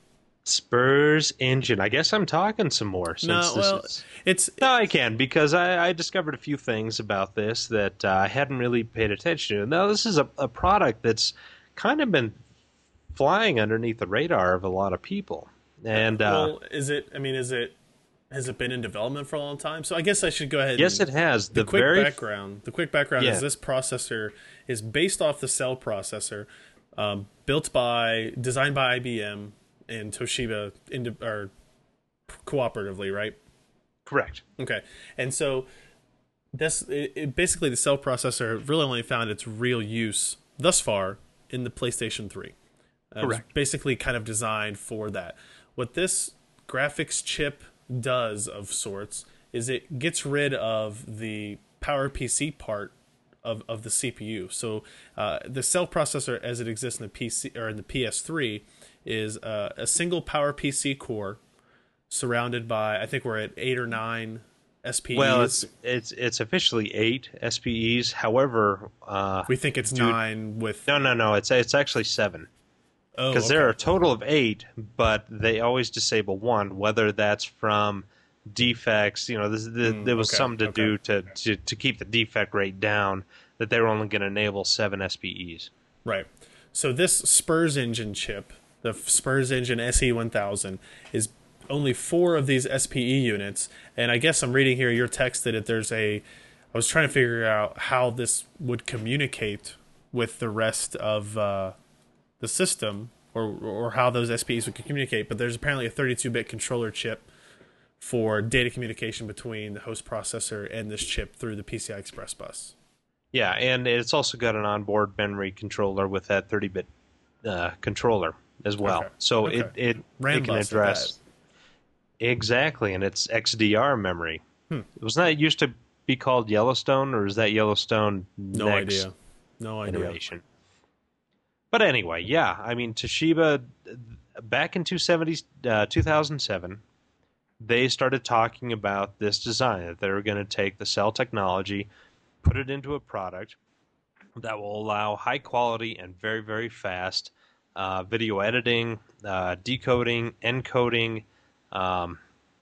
Spurs Engine. I guess I'm talking some more. Since no, well, this is... it's no, I can because I, I discovered a few things about this that uh, I hadn't really paid attention to. Now, this is a, a product that's kind of been flying underneath the radar of a lot of people. And uh, well, is it? I mean, is it? Has it been in development for a long time? So I guess I should go ahead. Yes, and, it has. The, the quick very... background. The quick background yeah. is this processor is based off the Cell processor, um, built by, designed by I B M and Toshiba, in, or cooperatively, right? Correct. Okay, and so this it, it basically the Cell processor really only found its real use thus far in the PlayStation three. Uh, Correct. It was basically kind of designed for that. What this graphics chip does of sorts is it gets rid of the PowerPC part of, of the C P U. So uh, the Cell processor as it exists in the P C or in the P S three is uh, a single PowerPC core surrounded by, I think we're at eight or nine S P Es. Well, it's it's it's officially eight S P Es. However, uh, we think it's dude, nine with no, no, no. It's it's actually seven. Oh, because okay. there are a total of eight, but they always disable one, whether that's from defects. You know, this, the, mm, there was okay, something to okay. do to, to to keep the defect rate down. That they were only going to enable seven S P Es. Right. So this Spurs Engine chip, the Spurs Engine S E one thousand, is only four of these S P E units, and I guess I'm reading here your text that there's a. I was trying to figure out how this would communicate with the rest of uh, the system, or or how those S P Es would communicate. But there's apparently a thirty-two bit controller chip for data communication between the host processor and this chip through the P C I Express bus. Yeah, and it's also got an onboard memory controller with that thirty bit uh, controller as well. Okay. So okay. it it, RAM it can bus address exactly, and it's X D R memory. Hmm. Was that used to be called Yellowstone, or is that Yellowstone No next idea. No idea. iteration? But anyway, yeah, I mean Toshiba back in two thousand seven, they started talking about this design that they were going to take the Cell technology, put it into a product that will allow high quality and very, very fast uh, video editing, uh, decoding, encoding. Um,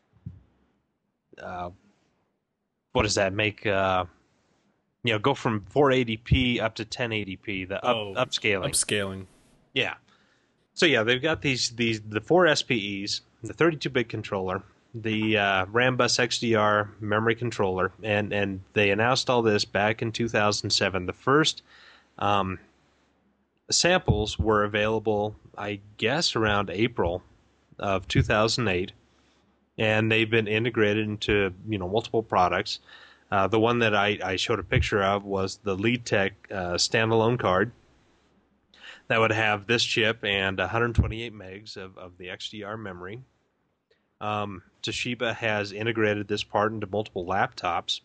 uh, what does that make? Uh, you know, go from four eighty p up to ten eighty p. The up, Oh, upscaling. Upscaling. Yeah. So yeah, they've got these these the four S P Es the thirty-two bit controller, the uh, Rambus X D R memory controller, and, and they announced all this back in two thousand seven. The first um, samples were available, I guess, around April of two thousand eight, and they've been integrated into, you know, multiple products. Uh, the one that I, I showed a picture of was the LeadTech uh, standalone card that would have this chip and one hundred twenty-eight megs of, of the X D R memory. Um, Toshiba has integrated this part into multiple laptops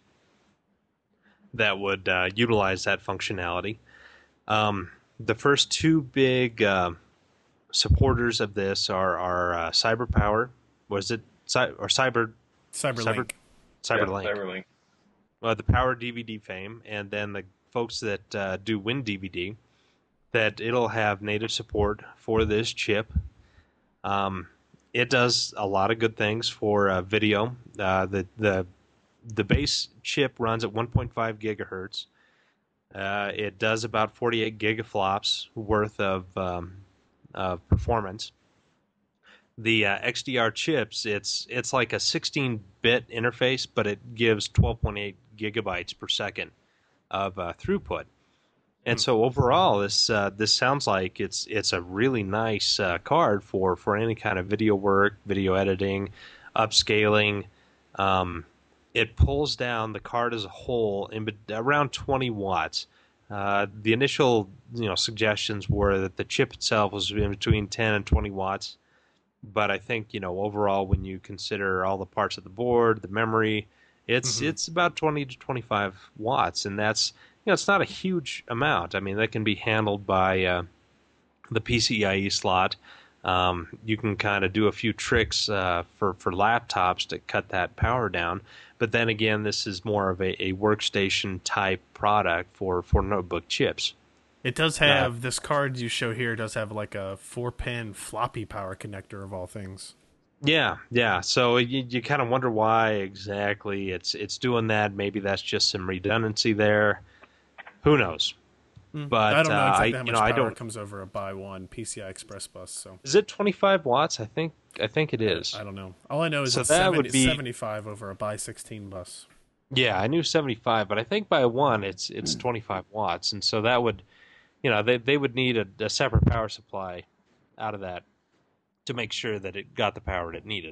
that would uh, utilize that functionality. Um, the first two big uh, supporters of this are, are uh, CyberPower, was it, Cy- or Cyber... CyberLink. Cyber, Yeah, CyberLink. CyberLink. Uh, the Power D V D fame, and then the folks that uh, do WinDVD, that it'll have native support for this chip. Um, it does a lot of good things for uh, video. Uh, the the the base chip runs at one point five gigahertz. Uh, it does about forty-eight gigaflops worth of um, of performance. The uh, X D R chips, it's it's like a sixteen bit interface, but it gives twelve point eight gigabytes per second of uh, throughput. And so overall, this uh, this sounds like it's it's a really nice uh, card for, for any kind of video work, video editing, upscaling. Um, it pulls down the card as a whole in around twenty watts. Uh, the initial you know suggestions were that the chip itself was in between ten and twenty watts. But I think, you know, overall, when you consider all the parts of the board, the memory, it's mm-hmm. it's about twenty to twenty-five watts, and that's, you know, it's not a huge amount. I mean, that can be handled by uh, the PCIe slot. Um, you can kind of do a few tricks uh, for, for laptops to cut that power down. But then again, this is more of a, a workstation-type product for, for notebook chips. It does have, uh, this card you show here does have like a four-pin floppy power connector of all things. Yeah, yeah. So you, you kind of wonder why exactly it's it's doing that. Maybe that's just some redundancy there. Who knows? Mm, but I don't know exactly uh, how I, much you know, power I don't, comes over a by one P C I Express bus. So is it twenty-five watts? I think I think it is. I don't know. All I know is so it's that seventy, would be seventy-five over a by sixteen bus. Yeah, I knew seventy-five, but I think by one it's it's twenty-five watts, and so that would, you know, they they would need a, a separate power supply out of that to make sure that it got the power it needed.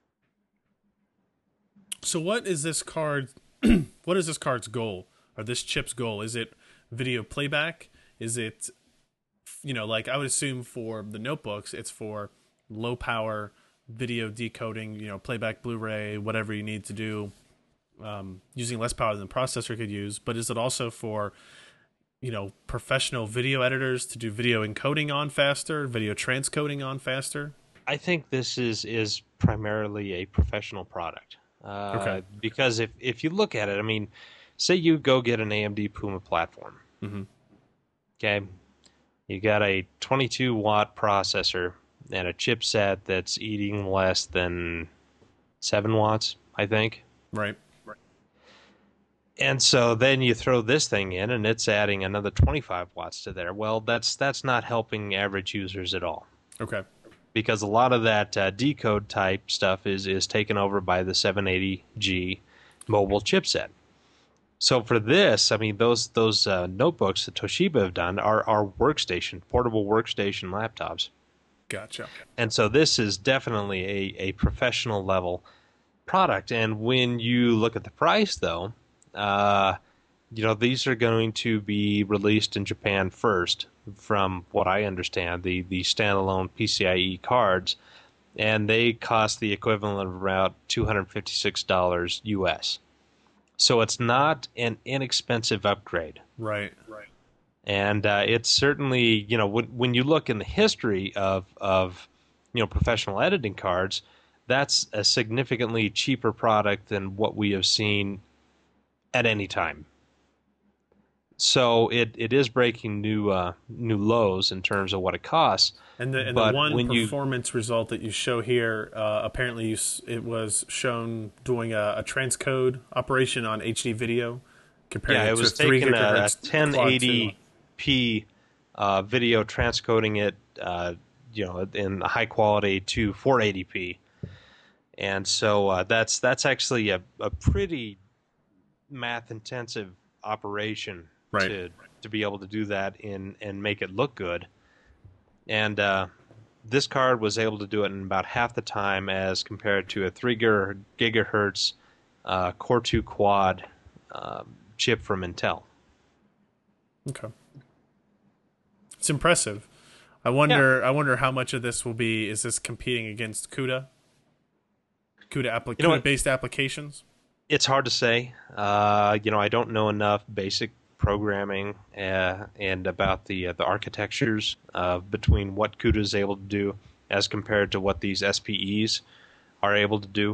So what is this card? What is this card's goal, or this chip's goal? Is it video playback? Is it, you know, like I would assume for the notebooks, it's for low power video decoding, you know, playback Blu-ray, whatever you need to do, um, using less power than the processor could use. But is it also for, you know, professional video editors to do video encoding on faster, video transcoding on faster? I think this is is primarily a professional product. Uh, okay. Because if, if you look at it, I mean, say you go get an A M D Puma platform. Mm-hmm. Okay. You got a twenty-two watt processor and a chipset that's eating less than seven watts, I think. Right. And so then you throw this thing in and it's adding another twenty-five watts to there. Well, that's that's not helping average users at all. Okay. Because a lot of that uh, decode type stuff is, is taken over by the seven eighty G mobile chipset. So for this, I mean, those those uh, notebooks that Toshiba have done are, are workstation, portable workstation laptops. Gotcha. And so this is definitely a, a professional level product. And when you look at the price, though, uh, you know, these are going to be released in Japan first, from what I understand, the, the standalone PCIe cards, and they cost the equivalent of about two hundred fifty-six dollars U S. So it's not an inexpensive upgrade. Right, right. And uh, it's certainly, you know, when, when you look in the history of, of, you know, professional editing cards, that's a significantly cheaper product than what we have seen at any time. So it, it is breaking new uh, new lows in terms of what it costs. And the, and but the one when performance you, result that you show here, uh, apparently you, it was shown doing a, a transcode operation on H D video. Compared yeah, to it was three taking a, a gigahertz ten eighty p uh, video, transcoding it, uh, you know, in high quality to four eighty p, And so uh, that's that's actually a, a pretty math intensive operation Right. to to be able to do that in and make it look good. And uh, this card was able to do it in about half the time as compared to a three gigahertz uh, Core two Quad uh, chip from Intel. Okay. It's impressive. I wonder. Yeah. I wonder how much of this will be. Is this competing against CUDA? CUDA, appli- you know CUDA-based applications? It's hard to say. Uh, you know, I don't know enough basic programming uh, and about the uh, the architectures uh, between what CUDA is able to do as compared to what these S P Es are able to do.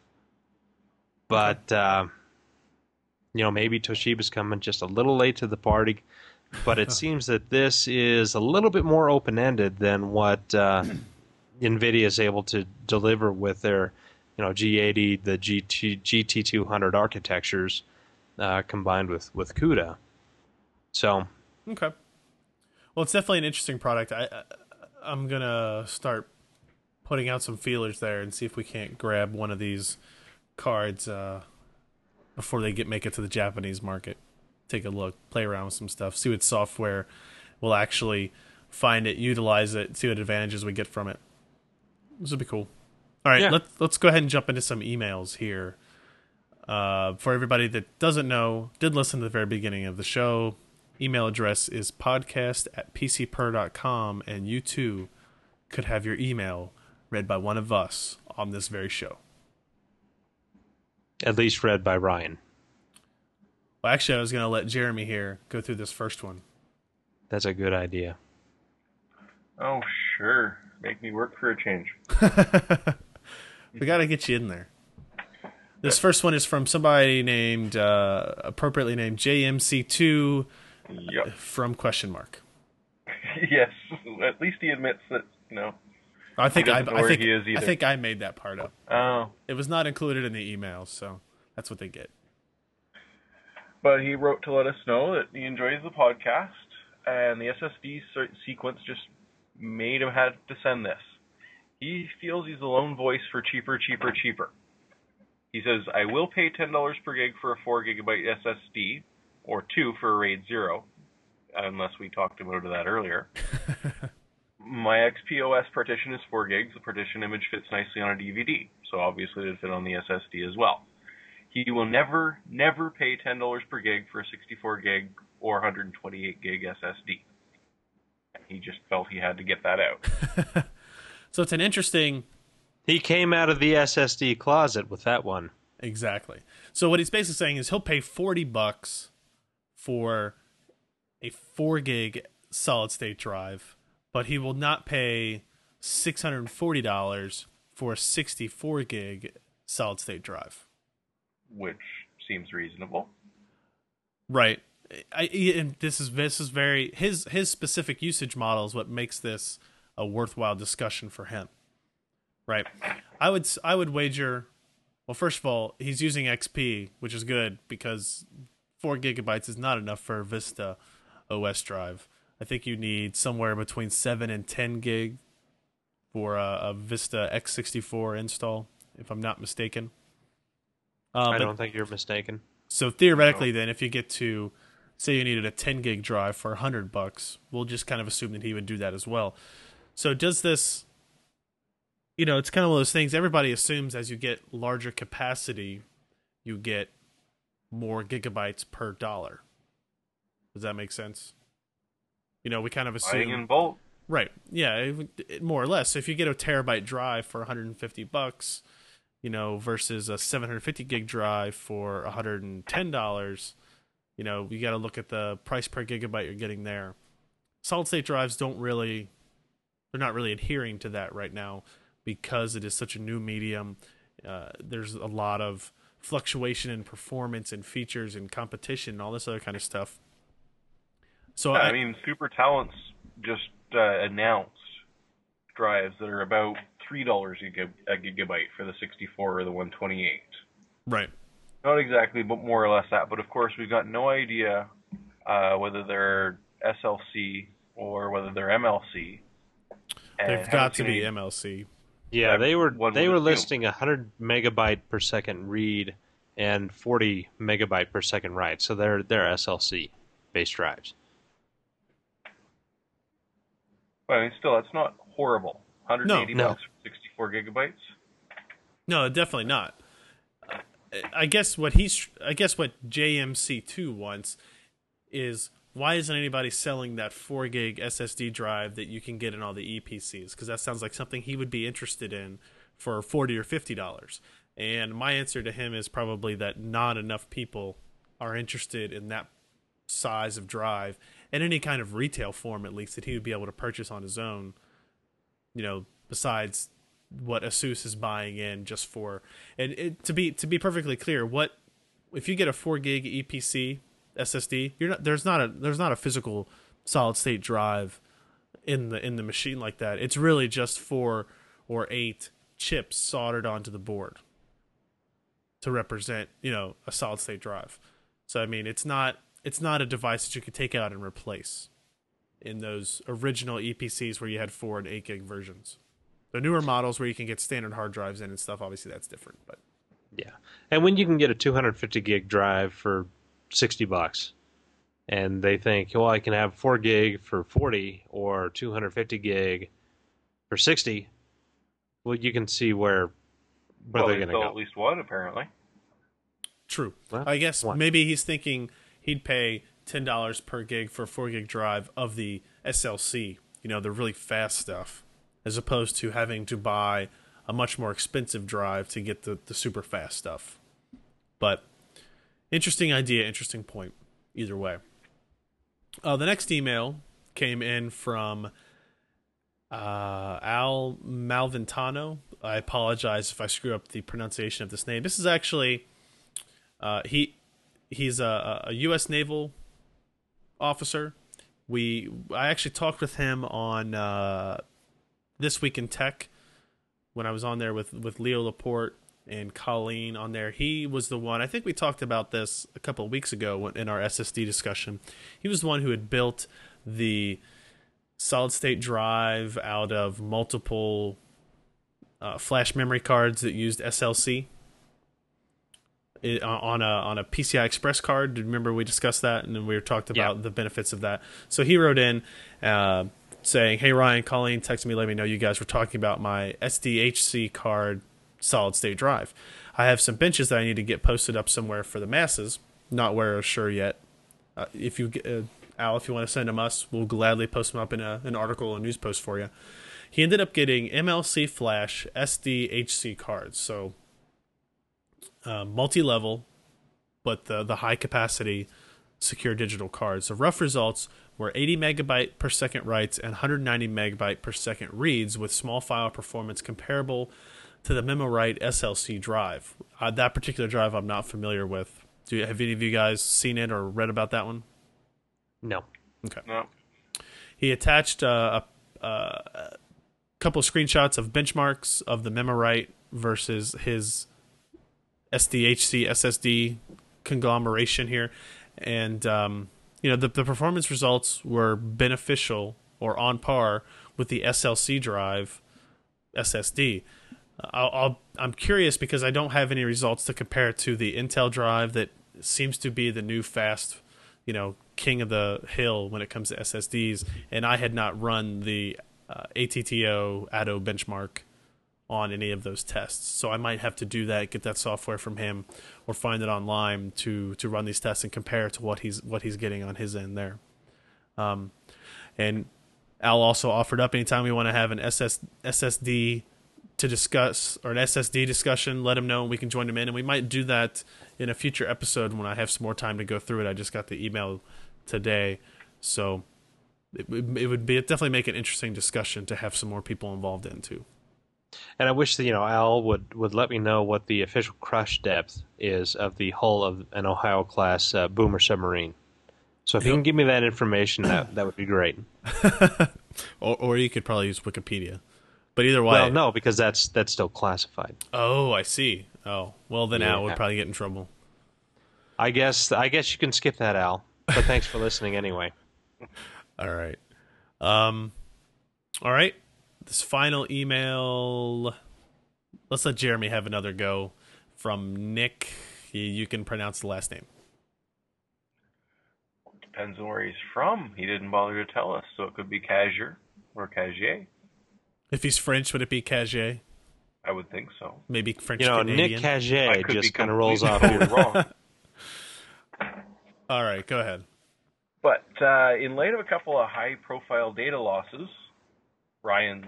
But okay. uh, you know, maybe Toshiba's coming just a little late to the party. But it seems that this is a little bit more open-ended than what uh, NVIDIA is able to deliver with their, you know, G eighty, the G T two hundred architectures uh, combined with, with CUDA. So, okay. Well, it's definitely an interesting product. I, I I'm gonna start putting out some feelers there and see if we can't grab one of these cards uh, before they get make it to the Japanese market. Take a look, play around with some stuff, see what software will actually find it, utilize it, see what advantages we get from it. This would be cool. All right, yeah. let's let's go ahead and jump into some emails here. Uh, for everybody that doesn't know, did listen to the very beginning of the show, email address is podcast at p c per dot com, and you too could have your email read by one of us on this very show. At least read by Ryan. Well, actually, I was going to let Jeremy here go through this first one. That's a good idea. Oh, sure. Make me work for a change. We got to get you in there. This first one is from somebody named, uh, appropriately named J M C two yep. from question mark. Yes. At least he admits that, you know. I think I, I think I think I made that part up. Oh. It was not included in the email, so that's what they get. But he wrote to let us know that he enjoys the podcast, and the S S D sequence just made him have to send this. He feels he's the lone voice for cheaper, cheaper, cheaper. He says, I will pay ten dollars per gig for a four gigabyte S S D, or two for a RAID zero, unless we talked him out of that earlier. My X P O S partition is four gigs. The partition image fits nicely on a D V D, so obviously it would fit on the S S D as well. He will never, never pay ten dollars per gig for a sixty-four gig or one hundred twenty-eight gig S S D. He just felt he had to get that out. So it's an interesting... He came out of the S S D closet with that one. Exactly. So what he's basically saying is he'll pay forty bucks for a four gig solid state drive, but he will not pay six hundred forty dollars for a sixty-four gig solid state drive. Which seems reasonable, right? I and this is this is very his his specific usage model is what makes this a worthwhile discussion for him, right? I would I would wager. Well, first of all, he's using X P, which is good because four gigabytes is not enough for a Vista O S drive. I think you need somewhere between seven and ten gig for a, a Vista X sixty-four install, if I'm not mistaken. Uh, I don't think you're mistaken. So theoretically, then, if you get to, say, you needed a ten gig drive for a hundred bucks, we'll just kind of assume that he would do that as well. So does this, you know, it's kind of one of those things. Everybody assumes as you get larger capacity, you get more gigabytes per dollar. Does that make sense? You know, we kind of assume buying in bulk, right? Yeah, it, it, more or less. So if you get a terabyte drive for one hundred fifty bucks. You know, versus a seven hundred fifty gig drive for one hundred ten dollars, you know, you got to look at the price per gigabyte you're getting there. Solid state drives don't really, they're not really adhering to that right now because it is such a new medium. Uh, there's a lot of fluctuation in performance and features and competition and all this other kind of stuff. So yeah, I, I mean, Super Talents just uh, announced drives that are about three dollars a gigabyte for the sixty-four or the one twenty-eight. Right. Not exactly, but more or less that. But of course, we've got no idea uh, whether they're S L C or whether they're M L C. They've got to be any... M L C. Yeah, they were One they would were assume. listing one hundred megabyte per second read and forty megabyte per second write. So they're they're S L C based drives. But I mean, still, that's not horrible. one hundred eighty No, bucks for sixty-four gigabytes. No, definitely not. I guess what he's I guess what J M C two wants is, why isn't anybody selling that four gig S S D drive that you can get in all the E P Cs? Because that sounds like something he would be interested in for forty or fifty dollars. And my answer to him is probably that not enough people are interested in that size of drive in any kind of retail form, at least, that he would be able to purchase on his own. You know, besides what ASUS is buying in just for, and it, to be to be perfectly clear, what if you get a four gig E P C S S D? You're not there's not a there's not a physical solid state drive in the in the machine like that. It's really just four or eight chips soldered onto the board to represent, you know, a solid state drive. So I mean, it's not it's not a device that you could take out and replace in those original E P Cs where you had four and eight gig versions. The newer models where you can get standard hard drives in and stuff, obviously that's different. But yeah, and when you can get a two hundred fifty gig drive for sixty bucks, and they think, well, I can have four gig for forty or two hundred fifty gig for sixty. Well, you can see where where Well, they're they going to sell go. at least one, apparently. true. Well, I guess one. maybe he's thinking he'd pay ten dollars per gig for a four gig drive of the S L C, you know, the really fast stuff, as opposed to having to buy a much more expensive drive to get the, the super fast stuff. But interesting idea, interesting point, either way. Uh, the next email came in from uh, Al Malventano. I apologize if I screw up the pronunciation of this name. This is actually uh, he he's a, a U S Naval officer. We I actually talked with him on uh, This Week in Tech when I was on there with with Leo Laporte and Colleen on there. He was the one, I think we talked about this a couple of weeks ago in our S S D discussion. He was the one who had built the solid state drive out of multiple uh, flash memory cards that used S L C it, on a on a P C I Express card. Remember we discussed that, and then we talked about Yeah. the benefits of that. So he wrote in uh, saying, "Hey Ryan, Colleen texted me, let me know you guys were talking about my S D H C card solid state drive. I have some benches that I need to get posted up somewhere for the masses. Not where sure yet. Uh, if you uh, Al, if you want to send them us, we'll gladly post them up in a, an article or news post for you." He ended up getting M L C Flash S D H C cards, so uh, multi-level, but the the high capacity secure digital cards. The rough results were eighty megabyte per second writes and one hundred ninety megabyte per second reads, with small file performance comparable to the MemoWrite S L C drive. Uh, that particular drive I'm not familiar with. Do you, have any of you guys seen it or read about that one? No. Okay. No. He attached uh, a, a couple of screenshots of benchmarks of the MemoWrite versus his S D H C S S D conglomeration here, and um, you know the the performance results were beneficial or on par with the S L C drive S S D. I'll, I'll I'm curious because I don't have any results to compare to the Intel drive that seems to be the new fast, you know, king of the hill when it comes to S S Ds, and I had not run the uh, A T T O Atto benchmark on any of those tests, so I might have to do that, get that software from him, or find it online to to run these tests and compare to what he's what he's getting on his end there. Um, and Al also offered up anytime we want to have an S S, S S D to discuss, or an S S D discussion, let him know and we can join him in, and we might do that in a future episode when I have some more time to go through it. I just got the email today, so it, it would be definitely make an interesting discussion to have some more people involved in too. And I wish that, you know, Al would, would let me know what the official crush depth is of the hull of an Ohio class uh, boomer submarine. So if Yep. you can give me that information, that that would be great. or, or you could probably use Wikipedia, but either way. Well, no, because that's that's still classified. Oh, I see. Oh, well then Yeah. Al would probably get in trouble. I guess I guess you can skip that, Al. But thanks for listening anyway. All right. Um, all right. this final email. Let's let Jeremy have another go from Nick. You, you can pronounce the last name. Depends on where he's from. He didn't bother to tell us, so it could be Casier or Casier. If he's French, would it be Casier? I would think so. Maybe French You know, Canadian. Nick Casier just kind of rolls off completely here. wrong. All right, go ahead. But uh, in light of a couple of high-profile data losses, Ryan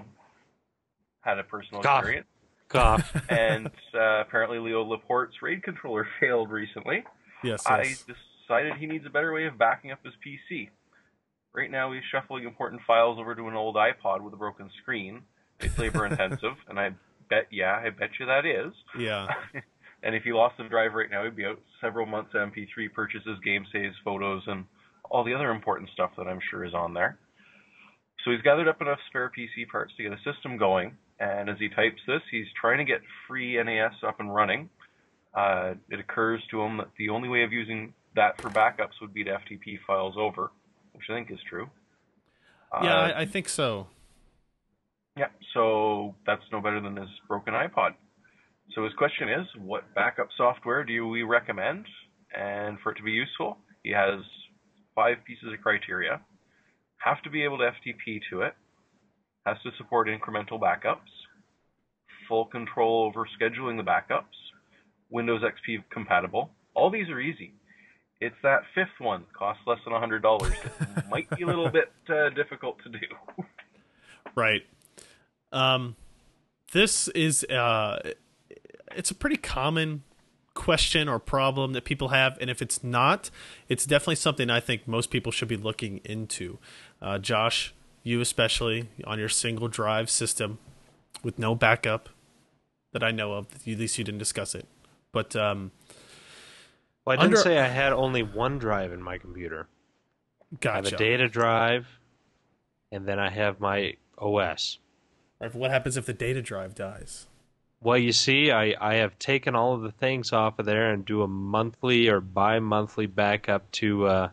had a personal Cough. experience, Cough. and uh, apparently Leo Laporte's RAID controller failed recently. Yes, I yes. decided he needs a better way of backing up his P C. Right now, he's shuffling important files over to an old iPod with a broken screen. It's labor-intensive, and I bet, yeah, I bet you that is. Yeah. And if he lost the drive right now, he'd be out several months M P three purchases, game saves, photos, and all the other important stuff that I'm sure is on there. So he's gathered up enough spare P C parts to get a system going, and as he types this, he's trying to get free N A S up and running. Uh, it occurs to him that the only way of using that for backups would be to F T P files over, which I think is true. Yeah, Uh, I, I think so. Yeah, so that's no better than his broken iPod. So his question is, what backup software do we recommend? And for it to be useful, he has five pieces of criteria. Have to be able to F T P to it. Has to support incremental backups. Full control over scheduling the backups. Windows X P compatible. All these are easy. It's that fifth one, costs less than one hundred dollars. It might be a little bit uh, difficult to do. Right. Um, this is uh, it's a pretty common question or problem that people have, and if it's not, it's definitely something I think most people should be looking into. Uh, Josh, you especially, on your single drive system with no backup that I know of, at least you didn't discuss it. But um, Well, I didn't Under- say I had only one drive in my computer. I have gotcha. a data drive, and then I have my O S. Right, what happens if the data drive dies? Well, you see, I, I have taken all of the things off of there and do a monthly or bi-monthly backup to uh,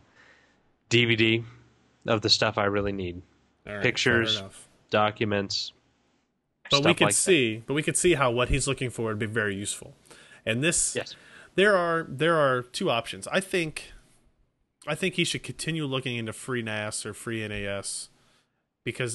D V D of the stuff I really need. All right, Pictures, fair enough. documents, But we stuff could like that. see, but we could see how what he's looking for would be very useful. And this, Yes. there are there are two options. I think, I think he should continue looking into free N A S or free N A S, because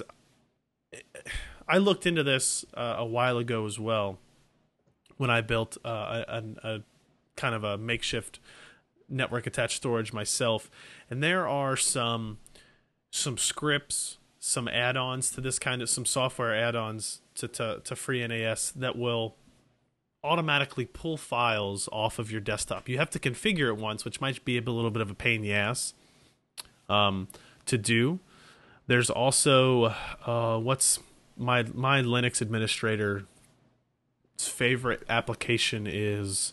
I looked into this uh, a while ago as well, when I built uh, a, a, a kind of a makeshift network attached storage myself, and there are some some scripts, some add-ons to this kind of some software add-ons to, to, to free N A S that will automatically pull files off of your desktop. You have to configure it once, which might be a little bit of a pain in the ass um, to do. There's also uh, what's my my Linux administrator's favorite application is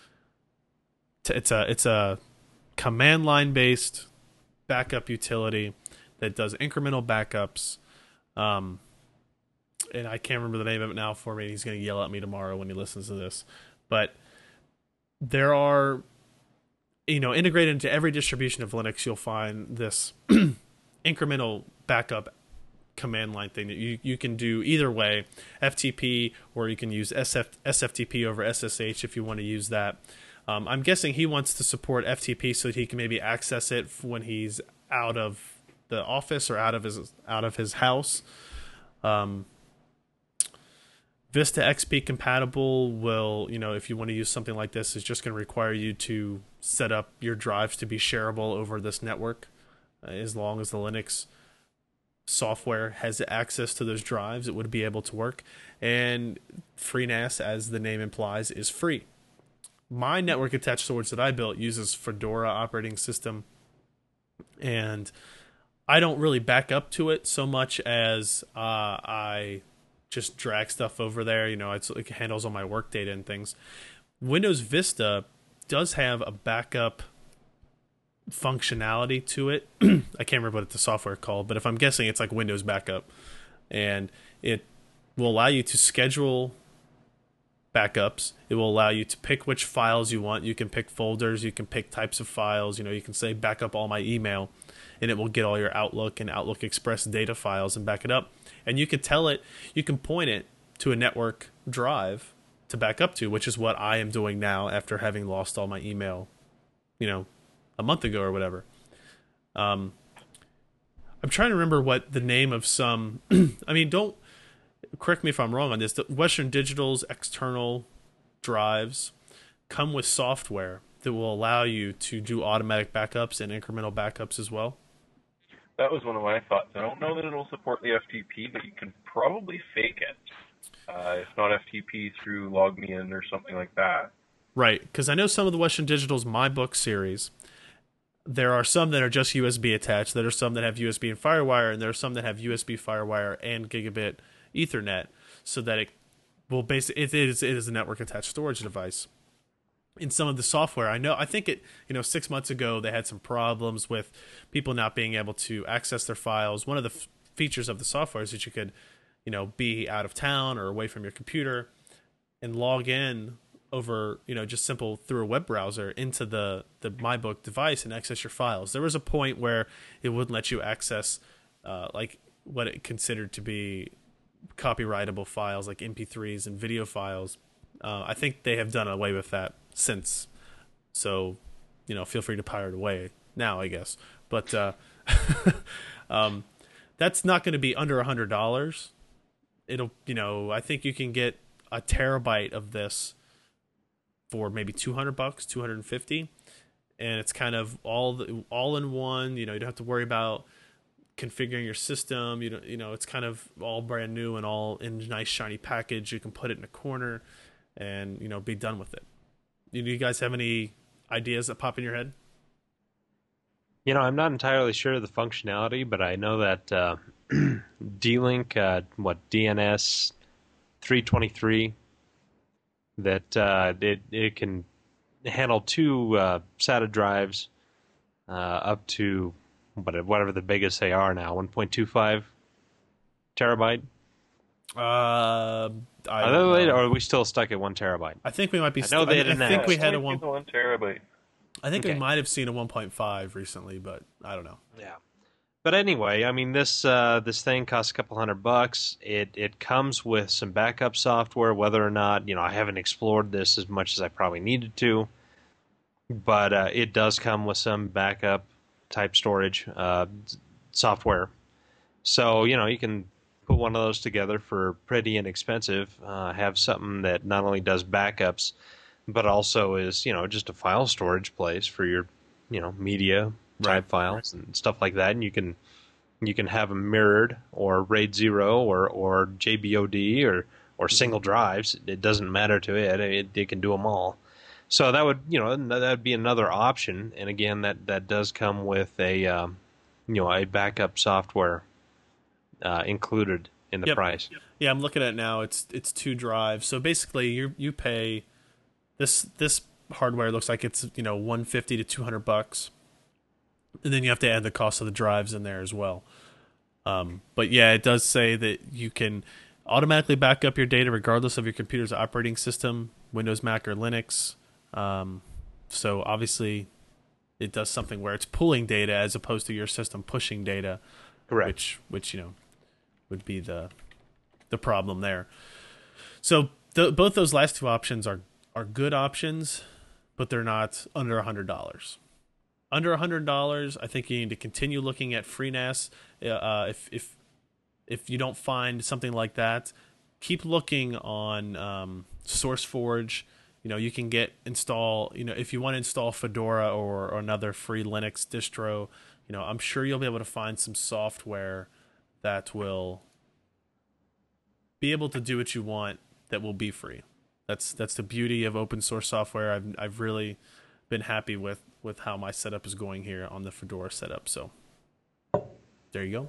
t- it's a it's a command line based backup utility that does incremental backups. Um, and I can't remember the name of it now for me. He's going to yell at me tomorrow when he listens to this. But there are, you know, integrated into every distribution of Linux, you'll find this incremental backup command line thing that you, you can do either way, F T P, or you can use S F, S F T P over S S H if you want to use that. Um, I'm guessing he wants to support F T P so that he can maybe access it when he's out of the office or out of his out of his house. Um, Vista X P compatible will, you know, if you want to use something like this, is just going to require you to set up your drives to be shareable over this network, uh, as long as the Linux software has access to those drives, it would be able to work. And FreeNAS, as the name implies, is free. My network attached storage that I built uses Fedora operating system, and I don't really back up to it so much as uh, I just drag stuff over there. You know, it's, it handles all my work data and things. Windows Vista does have a backup functionality to it. I can't remember what the software called, but if I'm guessing, it's like Windows Backup, and it will allow you to schedule backups. It will allow you to pick which files you want. You can pick folders. You can pick types of files. You know, you can say backup all my email, and it will get all your Outlook and Outlook Express data files and back it up. And you can tell it, you can point it to a network drive to back up to, which is what I am doing now after having lost all my email, you know, a month ago or whatever. Um, I'm trying to remember what the name of some, I mean, don't, correct me if I'm wrong on this, the Western Digital's external drives come with software that will allow you to do automatic backups and incremental backups as well. That was one of my thoughts. I don't know that it'll support the F T P, but you can probably fake it. Uh, if not F T P through LogMeIn or something like that. Right, because I know some of the Western Digital's My Book series, there are some that are just U S B attached, there are some that have U S B and FireWire, and there are some that have U S B, FireWire, and Gigabit Ethernet, so that it will basically, it is, it is a network-attached storage device. In some of the software, I know, I think it, you know, six months ago, they had some problems with people not being able to access their files. One of the f- features of the software is that you could, you know, be out of town or away from your computer and log in over, you know, just simple through a web browser into the, the MyBook device and access your files. There was a point where it wouldn't let you access, uh, like, what it considered to be copyrightable files, like M P threes and video files. Uh, I think they have done away with that since. So, you know, feel free to pirate away now, I guess. But uh, um, that's not going to be under one hundred dollars. It'll, you know, I think you can get a terabyte of this for maybe two hundred bucks, two hundred fifty, and it's kind of all the, all in one. You know, you don't have to worry about configuring your system. You know, you know, it's kind of all brand new and all in a nice shiny package. You can put it in a corner and, you know, be done with it. Do you guys have any ideas that pop in your head? You know, I'm not entirely sure of the functionality, but I know that uh, D-Link, uh, what, D N S three twenty-three, that uh, it, it can handle two uh, SATA drives uh, up to whatever the biggest they are now, one point two five terabyte. Uh, I are, don't they, know. or are we still stuck at one terabyte? I think we might be. I know st- they I, didn't I think have- we had a one, one. one terabyte. I think Okay. we might have seen a one point five recently, but I don't know. Yeah. But anyway, I mean, this uh, this thing costs a couple hundred bucks. It it comes with some backup software. Whether or not, you know, I haven't explored this as much as I probably needed to, but uh, it does come with some backup type storage uh, software. So, you know, you can put one of those together for pretty inexpensive. Uh, have something that not only does backups, but also is, you know, just a file storage place for your, you know, media type Right. files and stuff like that. And you can you can have them mirrored or RAID zero or or J B O D or or single drives. It doesn't matter to it. It, it can do them all. So that would, you know, that would be another option. And again, that that does come with a um, you know, a backup software uh, included in the Yep. price. Yeah, I'm looking at it now. It's it's two drives. So basically, you you pay this this hardware looks like it's, you know, one fifty to two hundred bucks, and then you have to add the cost of the drives in there as well. Um, but yeah, it does say that you can automatically back up your data regardless of your computer's operating system, Windows, Mac, or Linux. Um, so obviously, it does something where it's pulling data as opposed to your system pushing data. Correct. Which which you know would be the the problem there. So th- both those last two options are are good options, but they're not under a hundred dollars. Under a hundred dollars, I think you need to continue looking at FreeNAS. Uh, if if if you don't find something like that, keep looking on um, SourceForge. You know, you can get install. You know, if you want to install Fedora or, or another free Linux distro, you know, I'm sure you'll be able to find some software that will be able to do what you want that will be free. That's that's the beauty of open source software. I've I've really been happy with, with how my setup is going here on the Fedora setup. So there you go.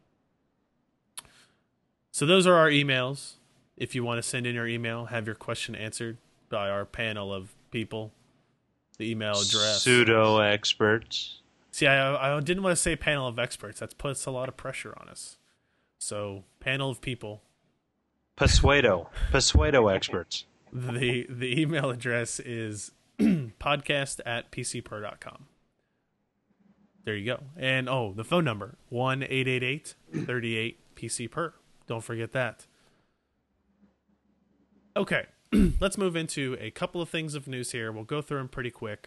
So those are our emails. If you want to send in your email, have your question answered by our panel of people. The email address. Pseudo experts. See, I I didn't want to say panel of experts. That puts a lot of pressure on us. So panel of people. Persuado. Persuado experts. The the email address is podcast at p c per dot com. There you go. And oh, the phone number one eight eight eight, three eight, P C per. Don't forget that. Okay, let's move into a couple of things of news here. We'll go through them pretty quick.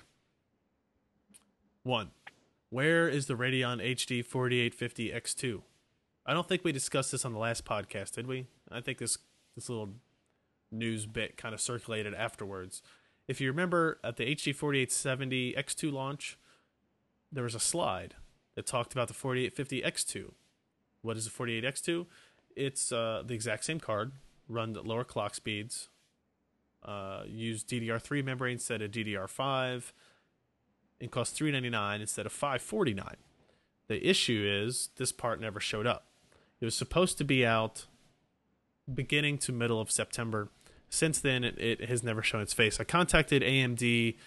One, where is the Radeon H D forty-eight fifty X two? I don't think we discussed this on the last podcast, did we? I think this this little news bit kind of circulated afterwards. If you remember, at the H D forty-eight seventy X two launch, there was a slide that talked about the forty-eight fifty X two. What is the forty-eight X two? It's uh, the exact same card, run at lower clock speeds, uh, use D D R three memory instead of D D R five, and costs three hundred ninety-nine dollars instead of five hundred forty-nine dollars. The issue is this part never showed up. It was supposed to be out beginning to middle of September. Since then, it, it has never shown its face. I contacted A M D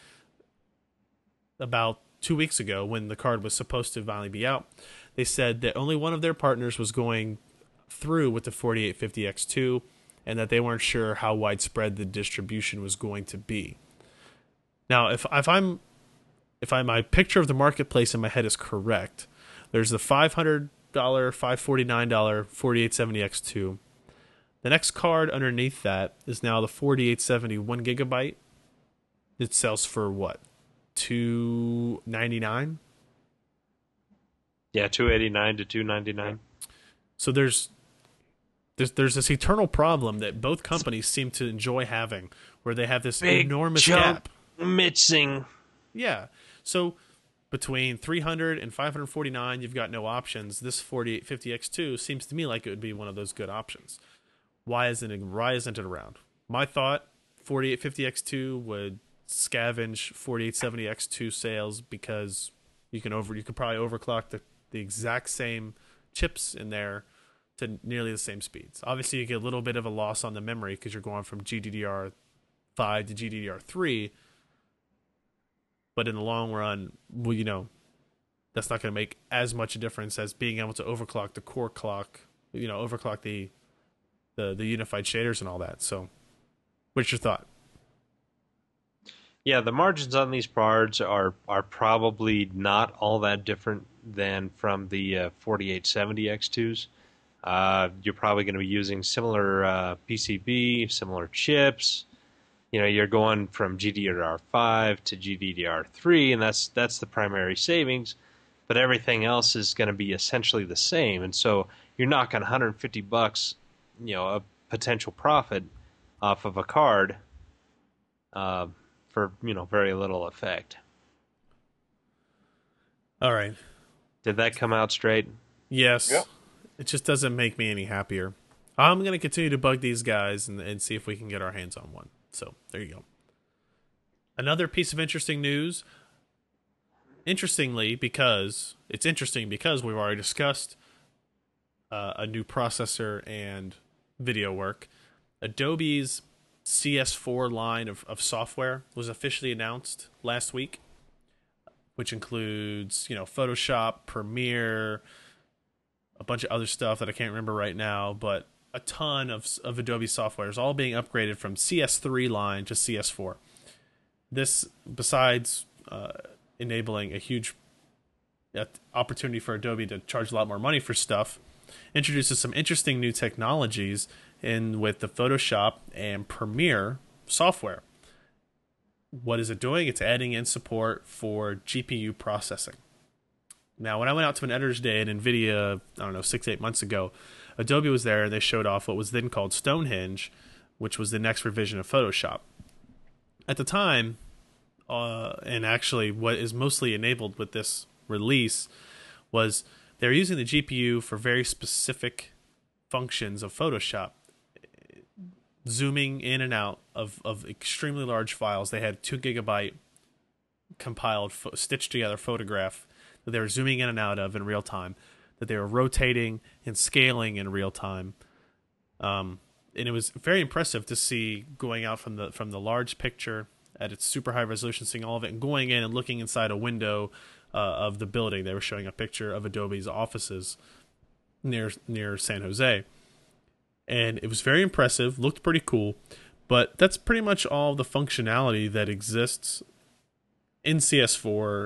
about two weeks ago when the card was supposed to finally be out. They said that only one of their partners was going through with the forty-eight fifty X two and that they weren't sure how widespread the distribution was going to be. Now, if if I'm if I my picture of the marketplace in my head is correct, there's the five hundred dollars, five hundred forty-nine dollars forty-eight seventy X two. The next card underneath that is now the forty-eight seventy one gigabyte. It sells for what? two ninety-nine? Yeah, two eighty-nine to two ninety-nine. So there's there's there's this eternal problem that both companies seem to enjoy having, where they have this Big enormous jump gap. Mixing. Yeah. So between three hundred and five hundred forty-nine, you've got no options. This forty-eight fifty X two seems to me like it would be one of those good options. Why isn't it, why isn't it around? My thought, forty-eight fifty X two would scavenge forty-eight seventy X two sales because you can over you could probably overclock the, the exact same chips in there to nearly the same speeds. Obviously, you get a little bit of a loss on the memory because you're going from G D D R five to G D D R three. But in the long run, well, you know, that's not going to make as much a difference as being able to overclock the core clock, you know, overclock the the the unified shaders and all that. So, what's your thought? Yeah, the margins on these cards are are probably not all that different than from the uh, forty-eight seventy X twos. Uh, you're probably going to be using similar uh, P C B, similar chips. You know, you're going from G D D R five to G D D R three, and that's that's the primary savings. But everything else is going to be essentially the same, and so you're knocking one hundred fifty bucks, you know, a potential profit off of a card uh, for you know very little effect. All right. Did that come out straight? Yes. Yep. It just doesn't make me any happier. I'm going to continue to bug these guys and, and see if we can get our hands on one. So, there you go. Another piece of interesting news. Interestingly, because it's interesting because we've already discussed uh, a new processor and video work. Adobe's C S four line of, of software was officially announced last week, which includes, you know, Photoshop, Premiere, a bunch of other stuff that I can't remember right now, but a ton of of Adobe software is all being upgraded from C S three line to C S four. This, besides uh, enabling a huge uh, opportunity for Adobe to charge a lot more money for stuff, introduces some interesting new technologies in with the Photoshop and Premiere software. What is it doing? It's adding in support for G P U processing. Now, when I went out to an editor's day at NVIDIA, I don't know, six, eight months ago, Adobe was there and they showed off what was then called Stonehenge, which was the next revision of Photoshop. At the time, uh, and actually what is mostly enabled with this release, was they're using the G P U for very specific functions of Photoshop. Zooming in and out of, of extremely large files. They had two gigabyte compiled, fo- stitched together photograph that they were zooming in and out of in real time, that they were rotating and scaling in real time. Um, and it was very impressive to see going out from the from the large picture at its super high resolution, seeing all of it, and going in and looking inside a window uh, of the building. They were showing a picture of Adobe's offices near near San Jose. And it was very impressive, looked pretty cool, but that's pretty much all the functionality that exists in C S four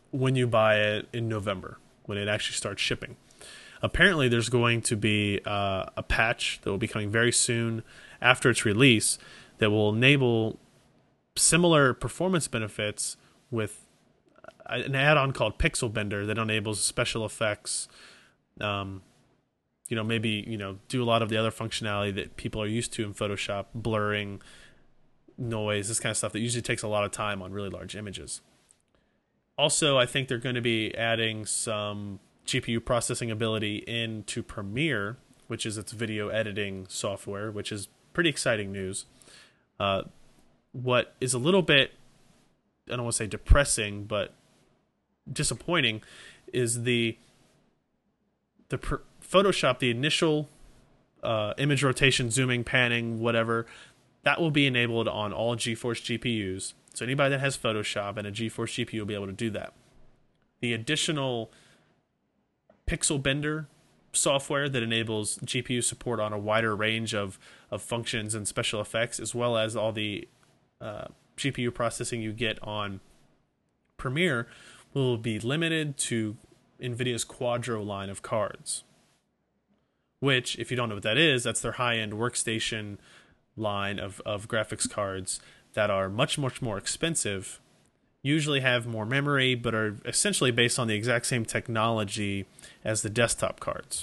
when you buy it in November, when it actually starts shipping. Apparently, there's going to be uh, a patch that will be coming very soon after its release that will enable similar performance benefits with an add-on called Pixel Bender that enables special effects. Um, you know, maybe you know do a lot of the other functionality that people are used to in Photoshop, blurring, noise, this kind of stuff that usually takes a lot of time on really large images. Also, I think they're going to be adding some G P U processing ability into Premiere, which is its video editing software, which is pretty exciting news. Uh, what is a little bit, I don't want to say depressing, but disappointing, is the the pr- Photoshop, the initial uh, image rotation, zooming, panning, whatever, that will be enabled on all GeForce G P Us. So anybody that has Photoshop and a GeForce G P U will be able to do that. The additional Pixel Bender software that enables G P U support on a wider range of, of functions and special effects, as well as all the uh, G P U processing you get on Premiere, will be limited to NVIDIA's Quadro line of cards. Which, if you don't know what that is, that's their high-end workstation line of, of graphics cards that are much, much more expensive, usually have more memory, but are essentially based on the exact same technology as the desktop cards.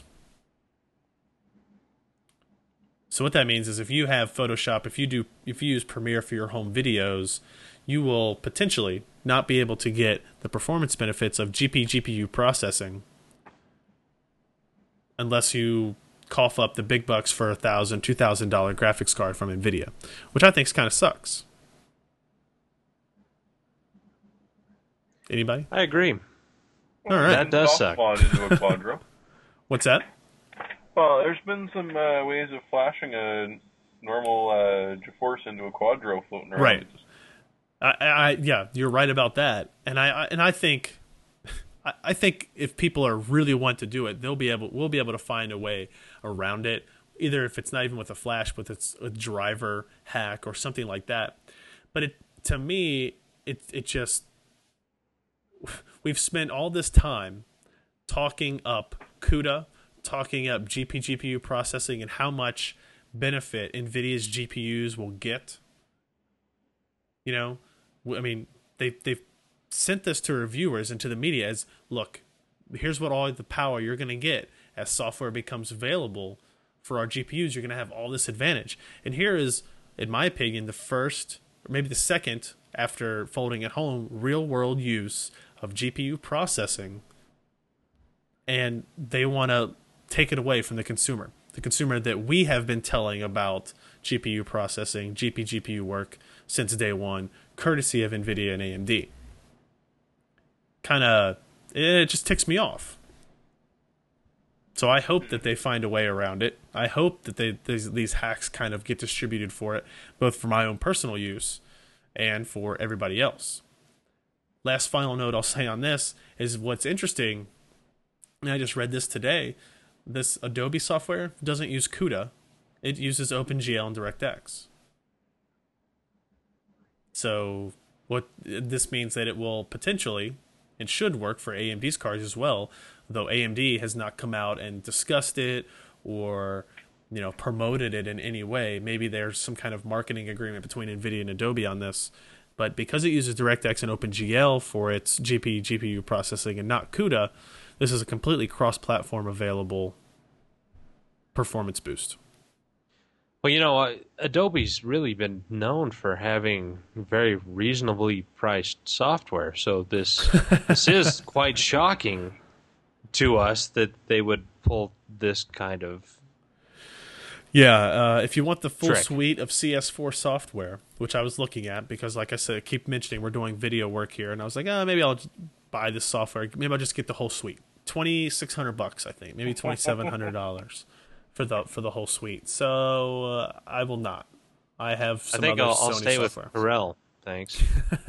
So what that means is if you have Photoshop, if you do, if you use Premiere for your home videos, you will potentially not be able to get the performance benefits of G P G P U processing unless you cough up the big bucks for a thousand, two thousand dollar graphics card from NVIDIA, which I think kind of sucks. Anybody? I agree. All right. That does suck. Spawn into a Quadro. What's that? Well, there's been some uh, ways of flashing a normal uh, GeForce into a Quadro floating around. Right. I, I, yeah, you're right about that, and I, I and I think, I, I think if people are really want to do it, they'll be able, we'll be able to find a way around it. Either if it's not even with a flash, but it's a driver hack or something like that. But it, to me, it, it just, we've spent all this time talking up CUDA, talking up G P G P U processing, and how much benefit NVIDIA's G P Us will get. You know, I mean, they, they've sent this to reviewers and to the media as, look, here's what all the power you're going to get as software becomes available for our G P Us. You're going to have all this advantage. And here is, in my opinion, the first, or maybe the second, after folding at home, real-world use of G P U processing. And they want to take it away from the consumer. The consumer that we have been telling about G P U processing, G P G P U work since day one, courtesy of NVIDIA and A M D. Kind of, it just ticks me off. So I hope that they find a way around it. I hope that they these, these hacks kind of get distributed for it, both for my own personal use and for everybody else. Last final note I'll say on this is what's interesting, and I just read this today, this Adobe software doesn't use CUDA. It uses OpenGL and DirectX. So what this means that it will potentially, and should work for A M D's cards as well, though A M D has not come out and discussed it or, you know, promoted it in any way. Maybe there's some kind of marketing agreement between NVIDIA and Adobe on this. But because it uses DirectX and OpenGL for its G P G P U processing and not CUDA, this is a completely cross-platform available performance boost. Well, you know, uh, Adobe's really been known for having very reasonably priced software, so this this is quite shocking to us that they would pull this kind of Yeah, uh, if you want the full trick. suite of C S four software, which I was looking at, because like I said, I keep mentioning we're doing video work here, and I was like, oh, maybe I'll just buy this software. Maybe I'll just get the whole suite. twenty-six hundred bucks, I think. Maybe twenty-seven hundred dollars for the for the whole suite. So uh, I will not. I have some I think other I'll, Sony I'll stay software. with Corel. Thanks.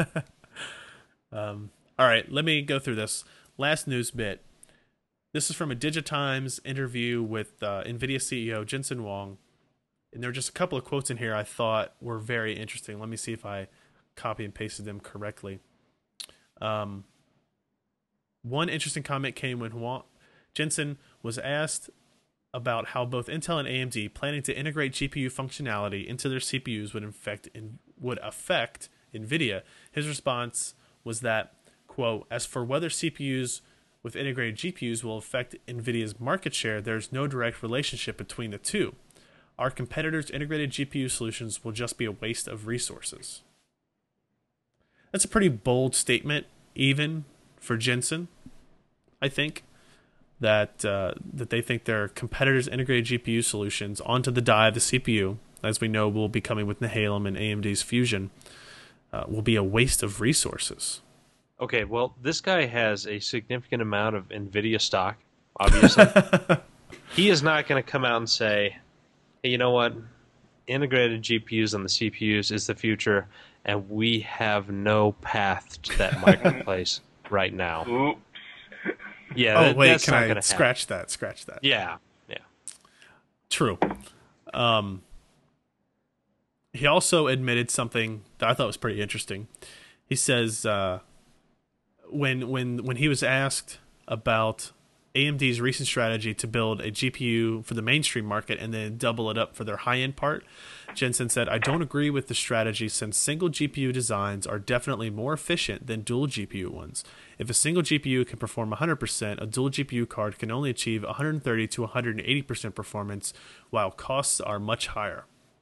um, all right, let me go through this. Last news bit. This is from a Digitimes interview with uh, NVIDIA C E O Jensen Huang. And there are just a couple of quotes in here I thought were very interesting. Let me see if I copy and pasted them correctly. Um, One interesting comment came when Huang, Jensen was asked about how both Intel and A M D planning to integrate G P U functionality into their C P Us would affect in, would affect NVIDIA. His response was that, quote, as for whether C P Us with integrated G P Us will affect NVIDIA's market share, there's no direct relationship between the two. Our competitors' integrated G P U solutions will just be a waste of resources. That's a pretty bold statement, even for Jensen, I think, that uh, that they think their competitors' integrated G P U solutions onto the die of the C P U, as we know will be coming with Nehalem and A M D's Fusion, uh, will be a waste of resources. Okay, well, this guy has a significant amount of NVIDIA stock, obviously. He is not going to come out and say, hey, you know what? Integrated G P Us on the C P Us is the future, and we have no path to that marketplace right now. Oops. Yeah. Oh, that, wait, that's can not I gonna scratch happen. that? Scratch that. Yeah, yeah. True. Um, he also admitted something that I thought was pretty interesting. He says uh, when when when he was asked about A M D's recent strategy to build a G P U for the mainstream market and then double it up for their high-end part, Jensen said, I don't agree with the strategy since single G P U designs are definitely more efficient than dual G P U ones. If a single G P U can perform one hundred percent, a dual G P U card can only achieve one hundred thirty to one hundred eighty percent performance, while costs are much higher.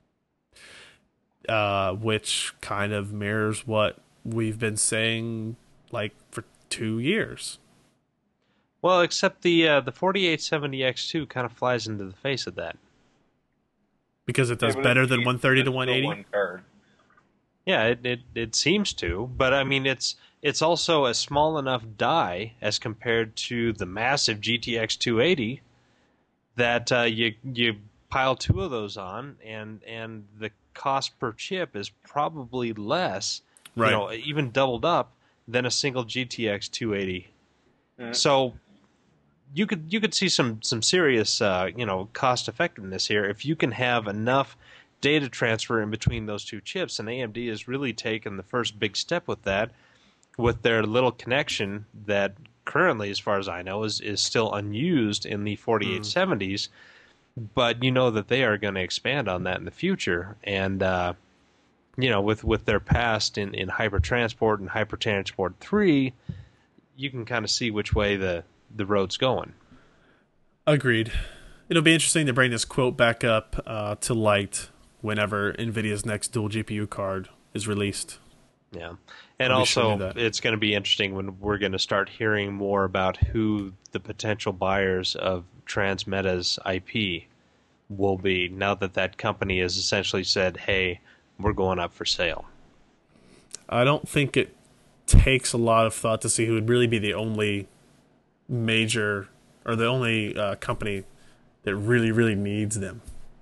Uh, which kind of mirrors what we've been saying like for two years. Well, except the uh, the forty-eight seventy X two kind of flies into the face of that. Because it does Yeah, but better it's than cheap. one thirty It's to still one eighty? One card. Yeah, it, it it seems to, but I mean it's it's also a small enough die as compared to the massive G T X two eighty that uh, you you pile two of those on, and and the cost per chip is probably less, Right. you know, even doubled up than a single G T X two eighty. Mhm. So you could you could see some some serious uh, you know cost effectiveness here if you can have enough data transfer in between those two chips, and A M D has really taken the first big step with that, with their little connection that currently, as far as I know, is is still unused in the forty-eight seventies. But you know that they are going to expand on that in the future, and uh, you know with with their past in in Hypertransport and Hypertransport three, you can kind of see which way the the road's going. Agreed. It'll be interesting to bring this quote back up uh, to light whenever NVIDIA's next dual G P U card is released. Yeah. And I'll be sure to also, do that. it's going to be interesting when we're going to start hearing more about who the potential buyers of Transmeta's I P will be now that that company has essentially said, hey, we're going up for sale. I don't think it takes a lot of thought to see who would really be the only major or the only uh, company that really, really needs them.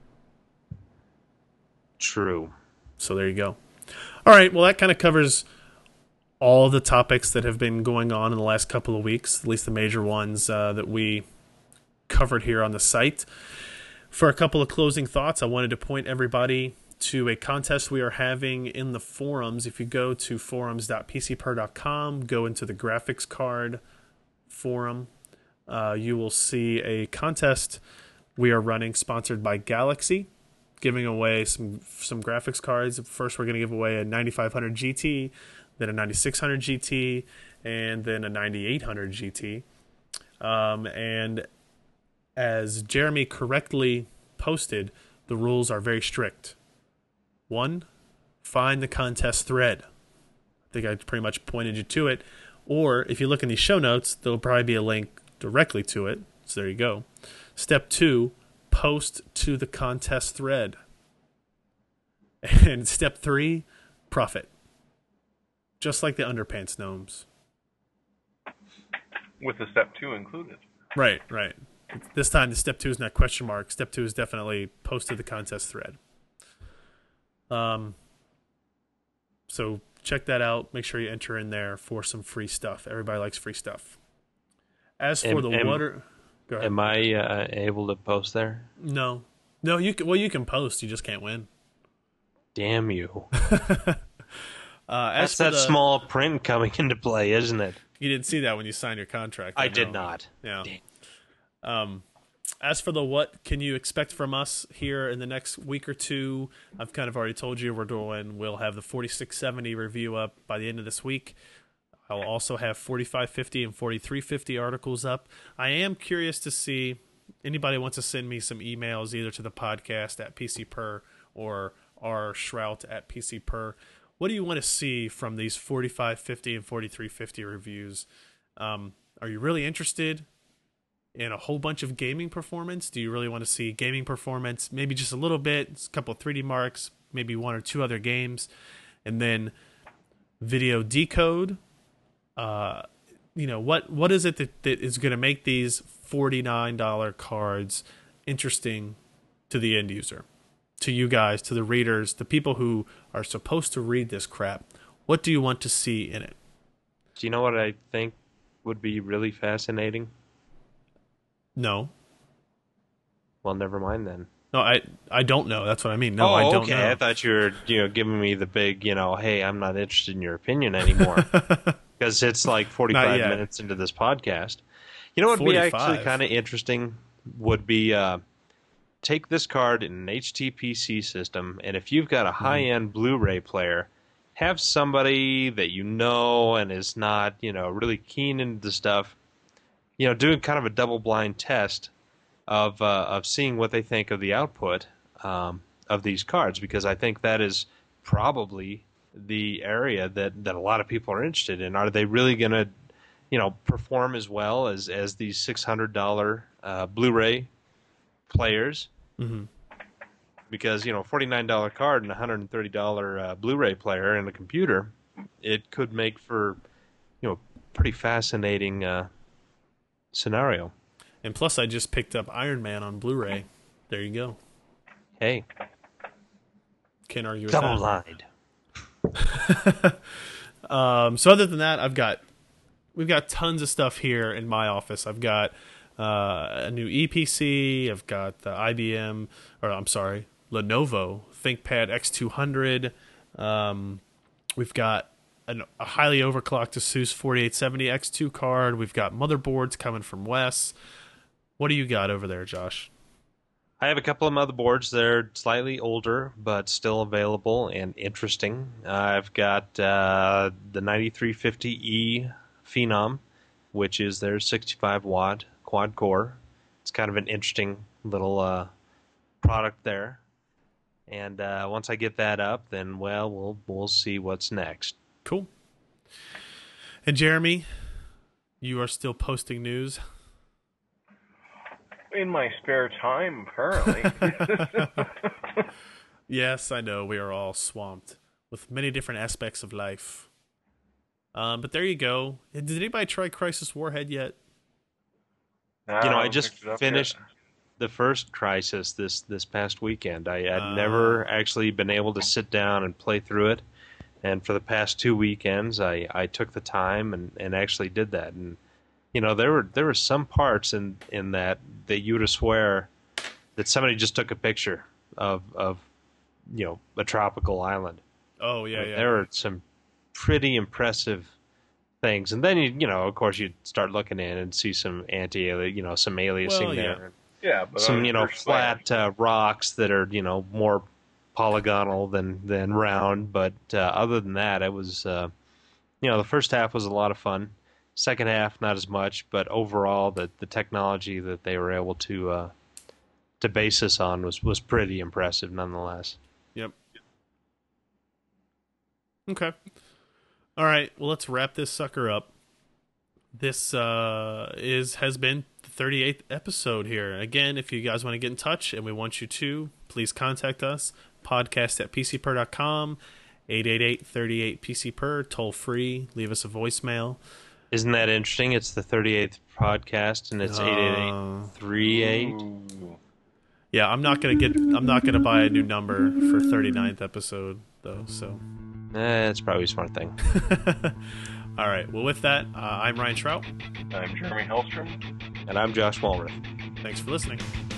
True. So there you go. All right, well, that kind of covers all the topics that have been going on in the last couple of weeks, at least the major ones uh, that we covered here on the site. For a couple of closing thoughts, I wanted to point everybody to a contest we are having in the forums. If you go to forums dot p c per dot com, go into the graphics card forum, uh, you will see a contest we are running sponsored by Galaxy, giving away some some graphics cards. First, we're going to give away a ninety-five hundred G T, then a ninety-six hundred G T, and then a ninety-eight hundred G T. Um, and as Jeremy correctly posted, the rules are very strict. One, find the contest thread. I think I pretty much pointed you to it. Or if you look in the show notes, there'll probably be a link directly to it. So there you go. Step two, post to the contest thread. And step three, profit. Just like the underpants gnomes. With the step two included. Right, right. This time the step two is not question mark. Step two is definitely post to the contest thread. Um. So check that out. Make sure you enter in there for some free stuff. Everybody likes free stuff. As for Am- the am- water... Go ahead. Am I uh, able to post there? No. No, you can, well, you can post. You just can't win. Damn you. Uh, as That's for that the, small print coming into play, isn't it? You didn't see that when you signed your contract. I, I did know. not. Yeah. Um, as for the what can you expect from us here in the next week or two, I've kind of already told you we're doing. We'll have the forty-six seventy review up by the end of this week. I'll also have forty-five fifty and forty-three fifty articles up. I am curious to see anybody wants to send me some emails either to the podcast at P C Per or r shrout at P C Per. What do you want to see from these forty-five fifty and forty-three fifty reviews? Um, are you really interested in a whole bunch of gaming performance? Do you really want to see gaming performance, maybe just a little bit, a couple of three D marks, maybe one or two other games, and then video decode? Uh, you know, what what is it that, that is going to make these forty-nine dollars cards interesting to the end user, to you guys, to the readers, the people who are supposed to read this crap? What do you want to see in it? Do you know what I think would be really fascinating? No. Well, never mind then. No, I I don't know. That's what I mean. No, oh, I don't okay. know. I thought you were, you know, giving me the big, you know, hey, I'm not interested in your opinion anymore. Because it's like forty-five minutes into this podcast. You know what would be actually kind of interesting would be uh, take this card in an H T P C system, and if you've got a high-end mm-hmm. Blu-ray player, have somebody that you know and is not, you know, really keen into the stuff, you know, doing kind of a double-blind test of uh, of seeing what they think of the output um, of these cards, because I think that is probably the area that, that a lot of people are interested in. Are they really going to, you know, perform as well as, as these six hundred dollars uh, Blu-ray players? Mm-hmm. Because, you know, a forty-nine dollars card and a one hundred thirty dollars uh, Blu-ray player and a computer, it could make for, you know, pretty fascinating uh, scenario. And plus, I just picked up Iron Man on Blu-ray. There you go. Hey. Can't argue with Double that. lied. um, so other than that, I've got we've got tons of stuff here in my office. I've got uh, a new E P C. I've got the I B M, or I'm sorry, Lenovo ThinkPad X two hundred. Um, we've got an, a highly overclocked ASUS forty-eight seventy X two card. We've got motherboards coming from Wes. What do you got over there, Josh? I have a couple of motherboards. They're slightly older, but still available and interesting. Uh, I've got uh, the ninety-three fifty E Phenom, which is their sixty-five watt quad core. It's kind of an interesting little uh, product there. And uh, once I get that up, then, well, we'll we'll see what's next. Cool. And Jeremy, you are still posting news? In my spare time, apparently. Yes, I know. We are all swamped with many different aspects of life. Um, but there you go. Did anybody try Crisis Warhead yet? No, you know, I I just finished yet. the first Crisis this, this past weekend. I had Uh, never actually been able to sit down and play through it. And for the past two weekends, I, I took the time and, and actually did that. And you know, there were there were some parts in, in that that you would have swear that somebody just took a picture of of you know a tropical island. Oh yeah, yeah. There were some pretty impressive things, and then you you know of course you start looking in and see some anti you know some aliasing Well, there, yeah. Yeah, but some on you know first flat uh, rocks that are you know more polygonal than than round. But uh, other than that, it was uh, you know the first half was a lot of fun. Second half, not as much, but overall, the the technology that they were able to uh, to base this on was, was pretty impressive, nonetheless. Yep. Okay. All right. Well, let's wrap this sucker up. This uh, is has been the thirty-eighth episode here. Again, if you guys want to get in touch, and we want you to, please contact us. Podcast at P C per dot com, eight eight eight, three eight, P C per, toll free. Leave us a voicemail. Isn't that interesting? It's the thirty-eighth podcast, and it's eight eight eight, three eight. Yeah, I'm not gonna get. I'm not gonna buy a new number for thirty-ninth episode though. So Eh, it's probably a smart thing. all right. Well, with that, uh, I'm Ryan Trout. I'm Jeremy Hellstrom. And I'm Josh Walrath. Thanks for listening.